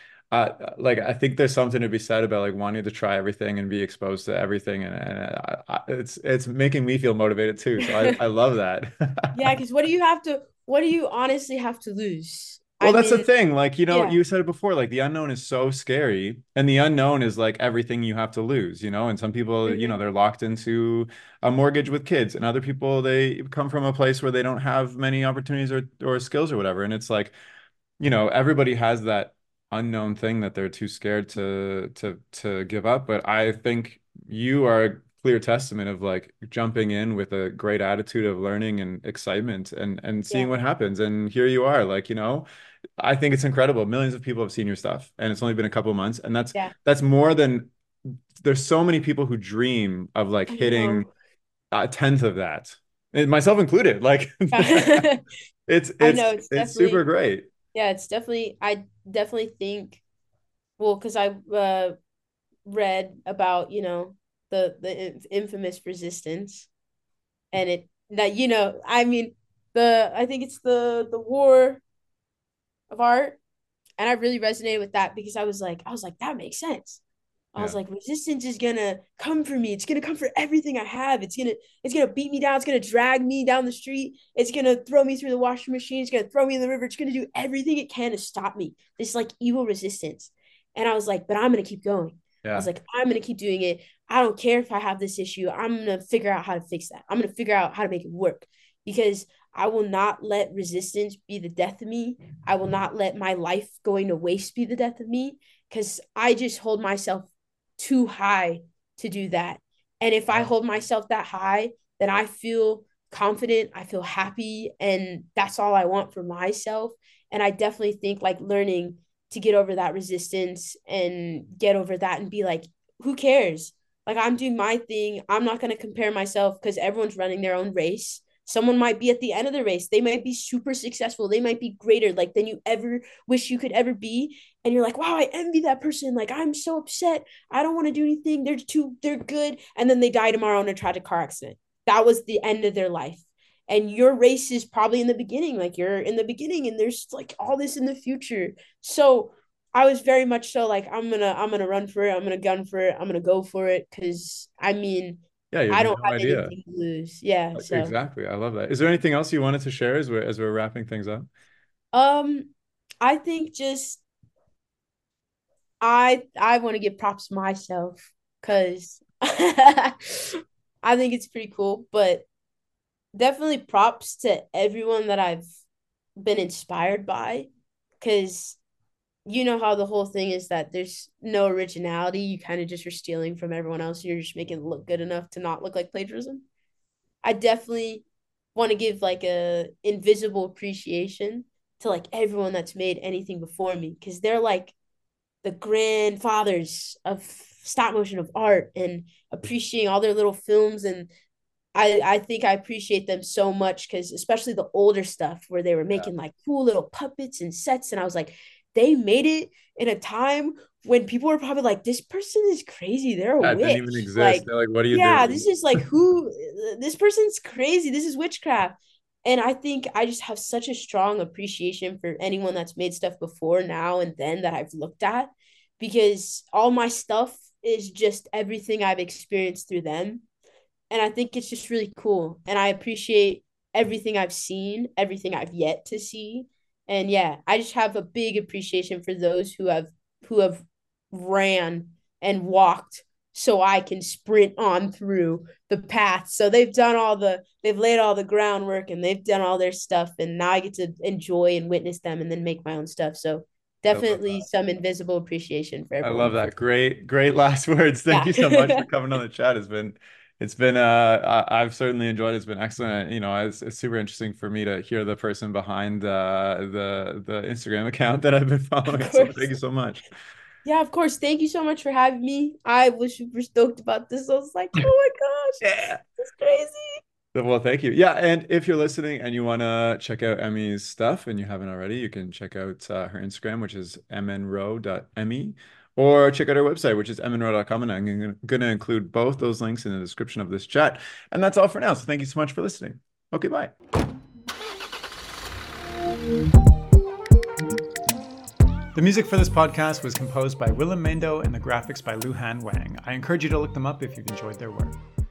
A: like I think there's something to be said about like wanting to try everything and be exposed to everything, and it's making me feel motivated too. So I love that.
B: Yeah, because what do you honestly have to lose?
A: Well,
B: I
A: that's the
B: mean,
A: thing. Like,
B: yeah.
A: you said it before, like the unknown is so scary, and the unknown is like everything you have to lose, and some people,
B: Mhm.
A: they're locked into a mortgage with kids, and other people, they come from a place where they don't have many opportunities or skills or whatever. And it's like, everybody has that unknown thing that they're too scared to give up. But I think you are a clear testament of like jumping in with a great attitude of learning and excitement and seeing
B: Yeah.
A: what happens. And here you are, like, I think it's incredible. Millions of people have seen your stuff, and it's only been a couple of months, and that's
B: Yeah.
A: that's more than there's so many people who dream of like
B: I
A: hitting
B: know.
A: a tenth of that, and myself included. Like it's
B: I know
A: it's
B: it's
A: it's super
B: definitely,
A: great.
B: yeah, it's definitely, I definitely think, well, because I read about, the infamous resistance, and it that, I mean, I think it's the war of art, and I really resonated with that because I was like that makes sense. I was
A: Yeah.
B: like, resistance is gonna come for me. It's gonna come for everything I have. It's gonna beat me down. It's gonna drag me down the street. It's gonna throw me through the washing machine. It's gonna throw me in the river. It's gonna do everything it can to stop me. This like evil resistance. And I was like, but I'm gonna keep going. I was
A: Yeah.
B: like, I'm gonna keep doing it. I don't care if I have this issue. I'm gonna figure out how to fix that. I'm gonna figure out how to make it work because I will not let resistance be the death of me. I will not let my life going to waste be the death of me because I just hold myself too high to do that. And if I
A: Yeah.
B: hold myself that high, then I feel confident, I feel happy, and that's all I want for myself. And I definitely think like learning to get over that resistance and get over that and be like, who cares? Like, I'm doing my thing. I'm not going to compare myself because everyone's running their own race. Someone might be at the end of the race. They might be super successful. They might be greater like than you ever wish you could ever be. And you're like, wow, I envy that person. Like, I'm so upset. I don't want to do anything. They're good. And then they die tomorrow in a tragic car accident. That was the end of their life. And your race is probably in the beginning. Like, you're in the beginning and there's like all this in the future. So I was very much so like, I'm gonna run for it. I'm gonna gun for it. I'm gonna go for it. Cause I mean,
A: Yeah, you have
B: I don't
A: no
B: have
A: idea.
B: anything to lose. Yeah. So
A: Exactly. I love that. Is there anything else you wanted to share as we're wrapping things up?
B: um I think just I want to give props to myself because I think it's pretty cool, but definitely props to everyone that I've been inspired by because you know how the whole thing is that there's no originality. You kind of just are stealing from everyone else. You're just making it look good enough to not look like plagiarism. I definitely want to give like a invisible appreciation to like everyone that's made anything before me because they're like the grandfathers of stop motion of art and appreciating all their little films. And I think I appreciate them so much because especially the older stuff where they were
A: Yeah.
B: making like cool little puppets and sets, and I was like, they made it in a time when people were probably like, this person is crazy, they're a
A: Yeah, it didn't even
B: witch.
A: exist.
B: Like,
A: They're like, what are you
B: yeah, this
A: doing?
B: is like who, this person's crazy, this is witchcraft. And I think I just have such a strong appreciation for anyone that's made stuff before, now, and then that I've looked at because all my stuff is just everything I've experienced through them. And I think it's just really cool. And I appreciate everything I've seen, everything I've yet to see. And yeah, I just have a big appreciation for those who have ran and walked so I can sprint on through the path. So they've laid all the groundwork and they've done all their stuff and now I get to enjoy and witness them and then make my own stuff. So
A: I love
B: definitely
A: that.
B: some invisible appreciation for
A: I love
B: everyone for
A: that. Great, great last words. Thank
B: yeah.
A: you so much for coming on the chat. It's been I've certainly enjoyed it. It's been excellent. It's super interesting for me to hear the person behind the Instagram account that I've been
B: Of
A: following. So thank
B: course.
A: you so much.
B: Yeah, of course. Thank you so much for having me. I was super stoked about this. I was like, oh my gosh,
A: Yeah.
B: this is crazy.
A: Well, thank you. Yeah, and if you're listening and you want to check out Emmy's stuff and you haven't already, you can check out her Instagram, which is mnro.emmy, or check out her website, which is mnro.com. And I'm going to include both those links in the description of this chat. And that's all for now. So thank you so much for listening. Okay, bye. The music for this podcast was composed by Willem Mendo and the graphics by Luhan Wang. I encourage you to look them up if you've enjoyed their work.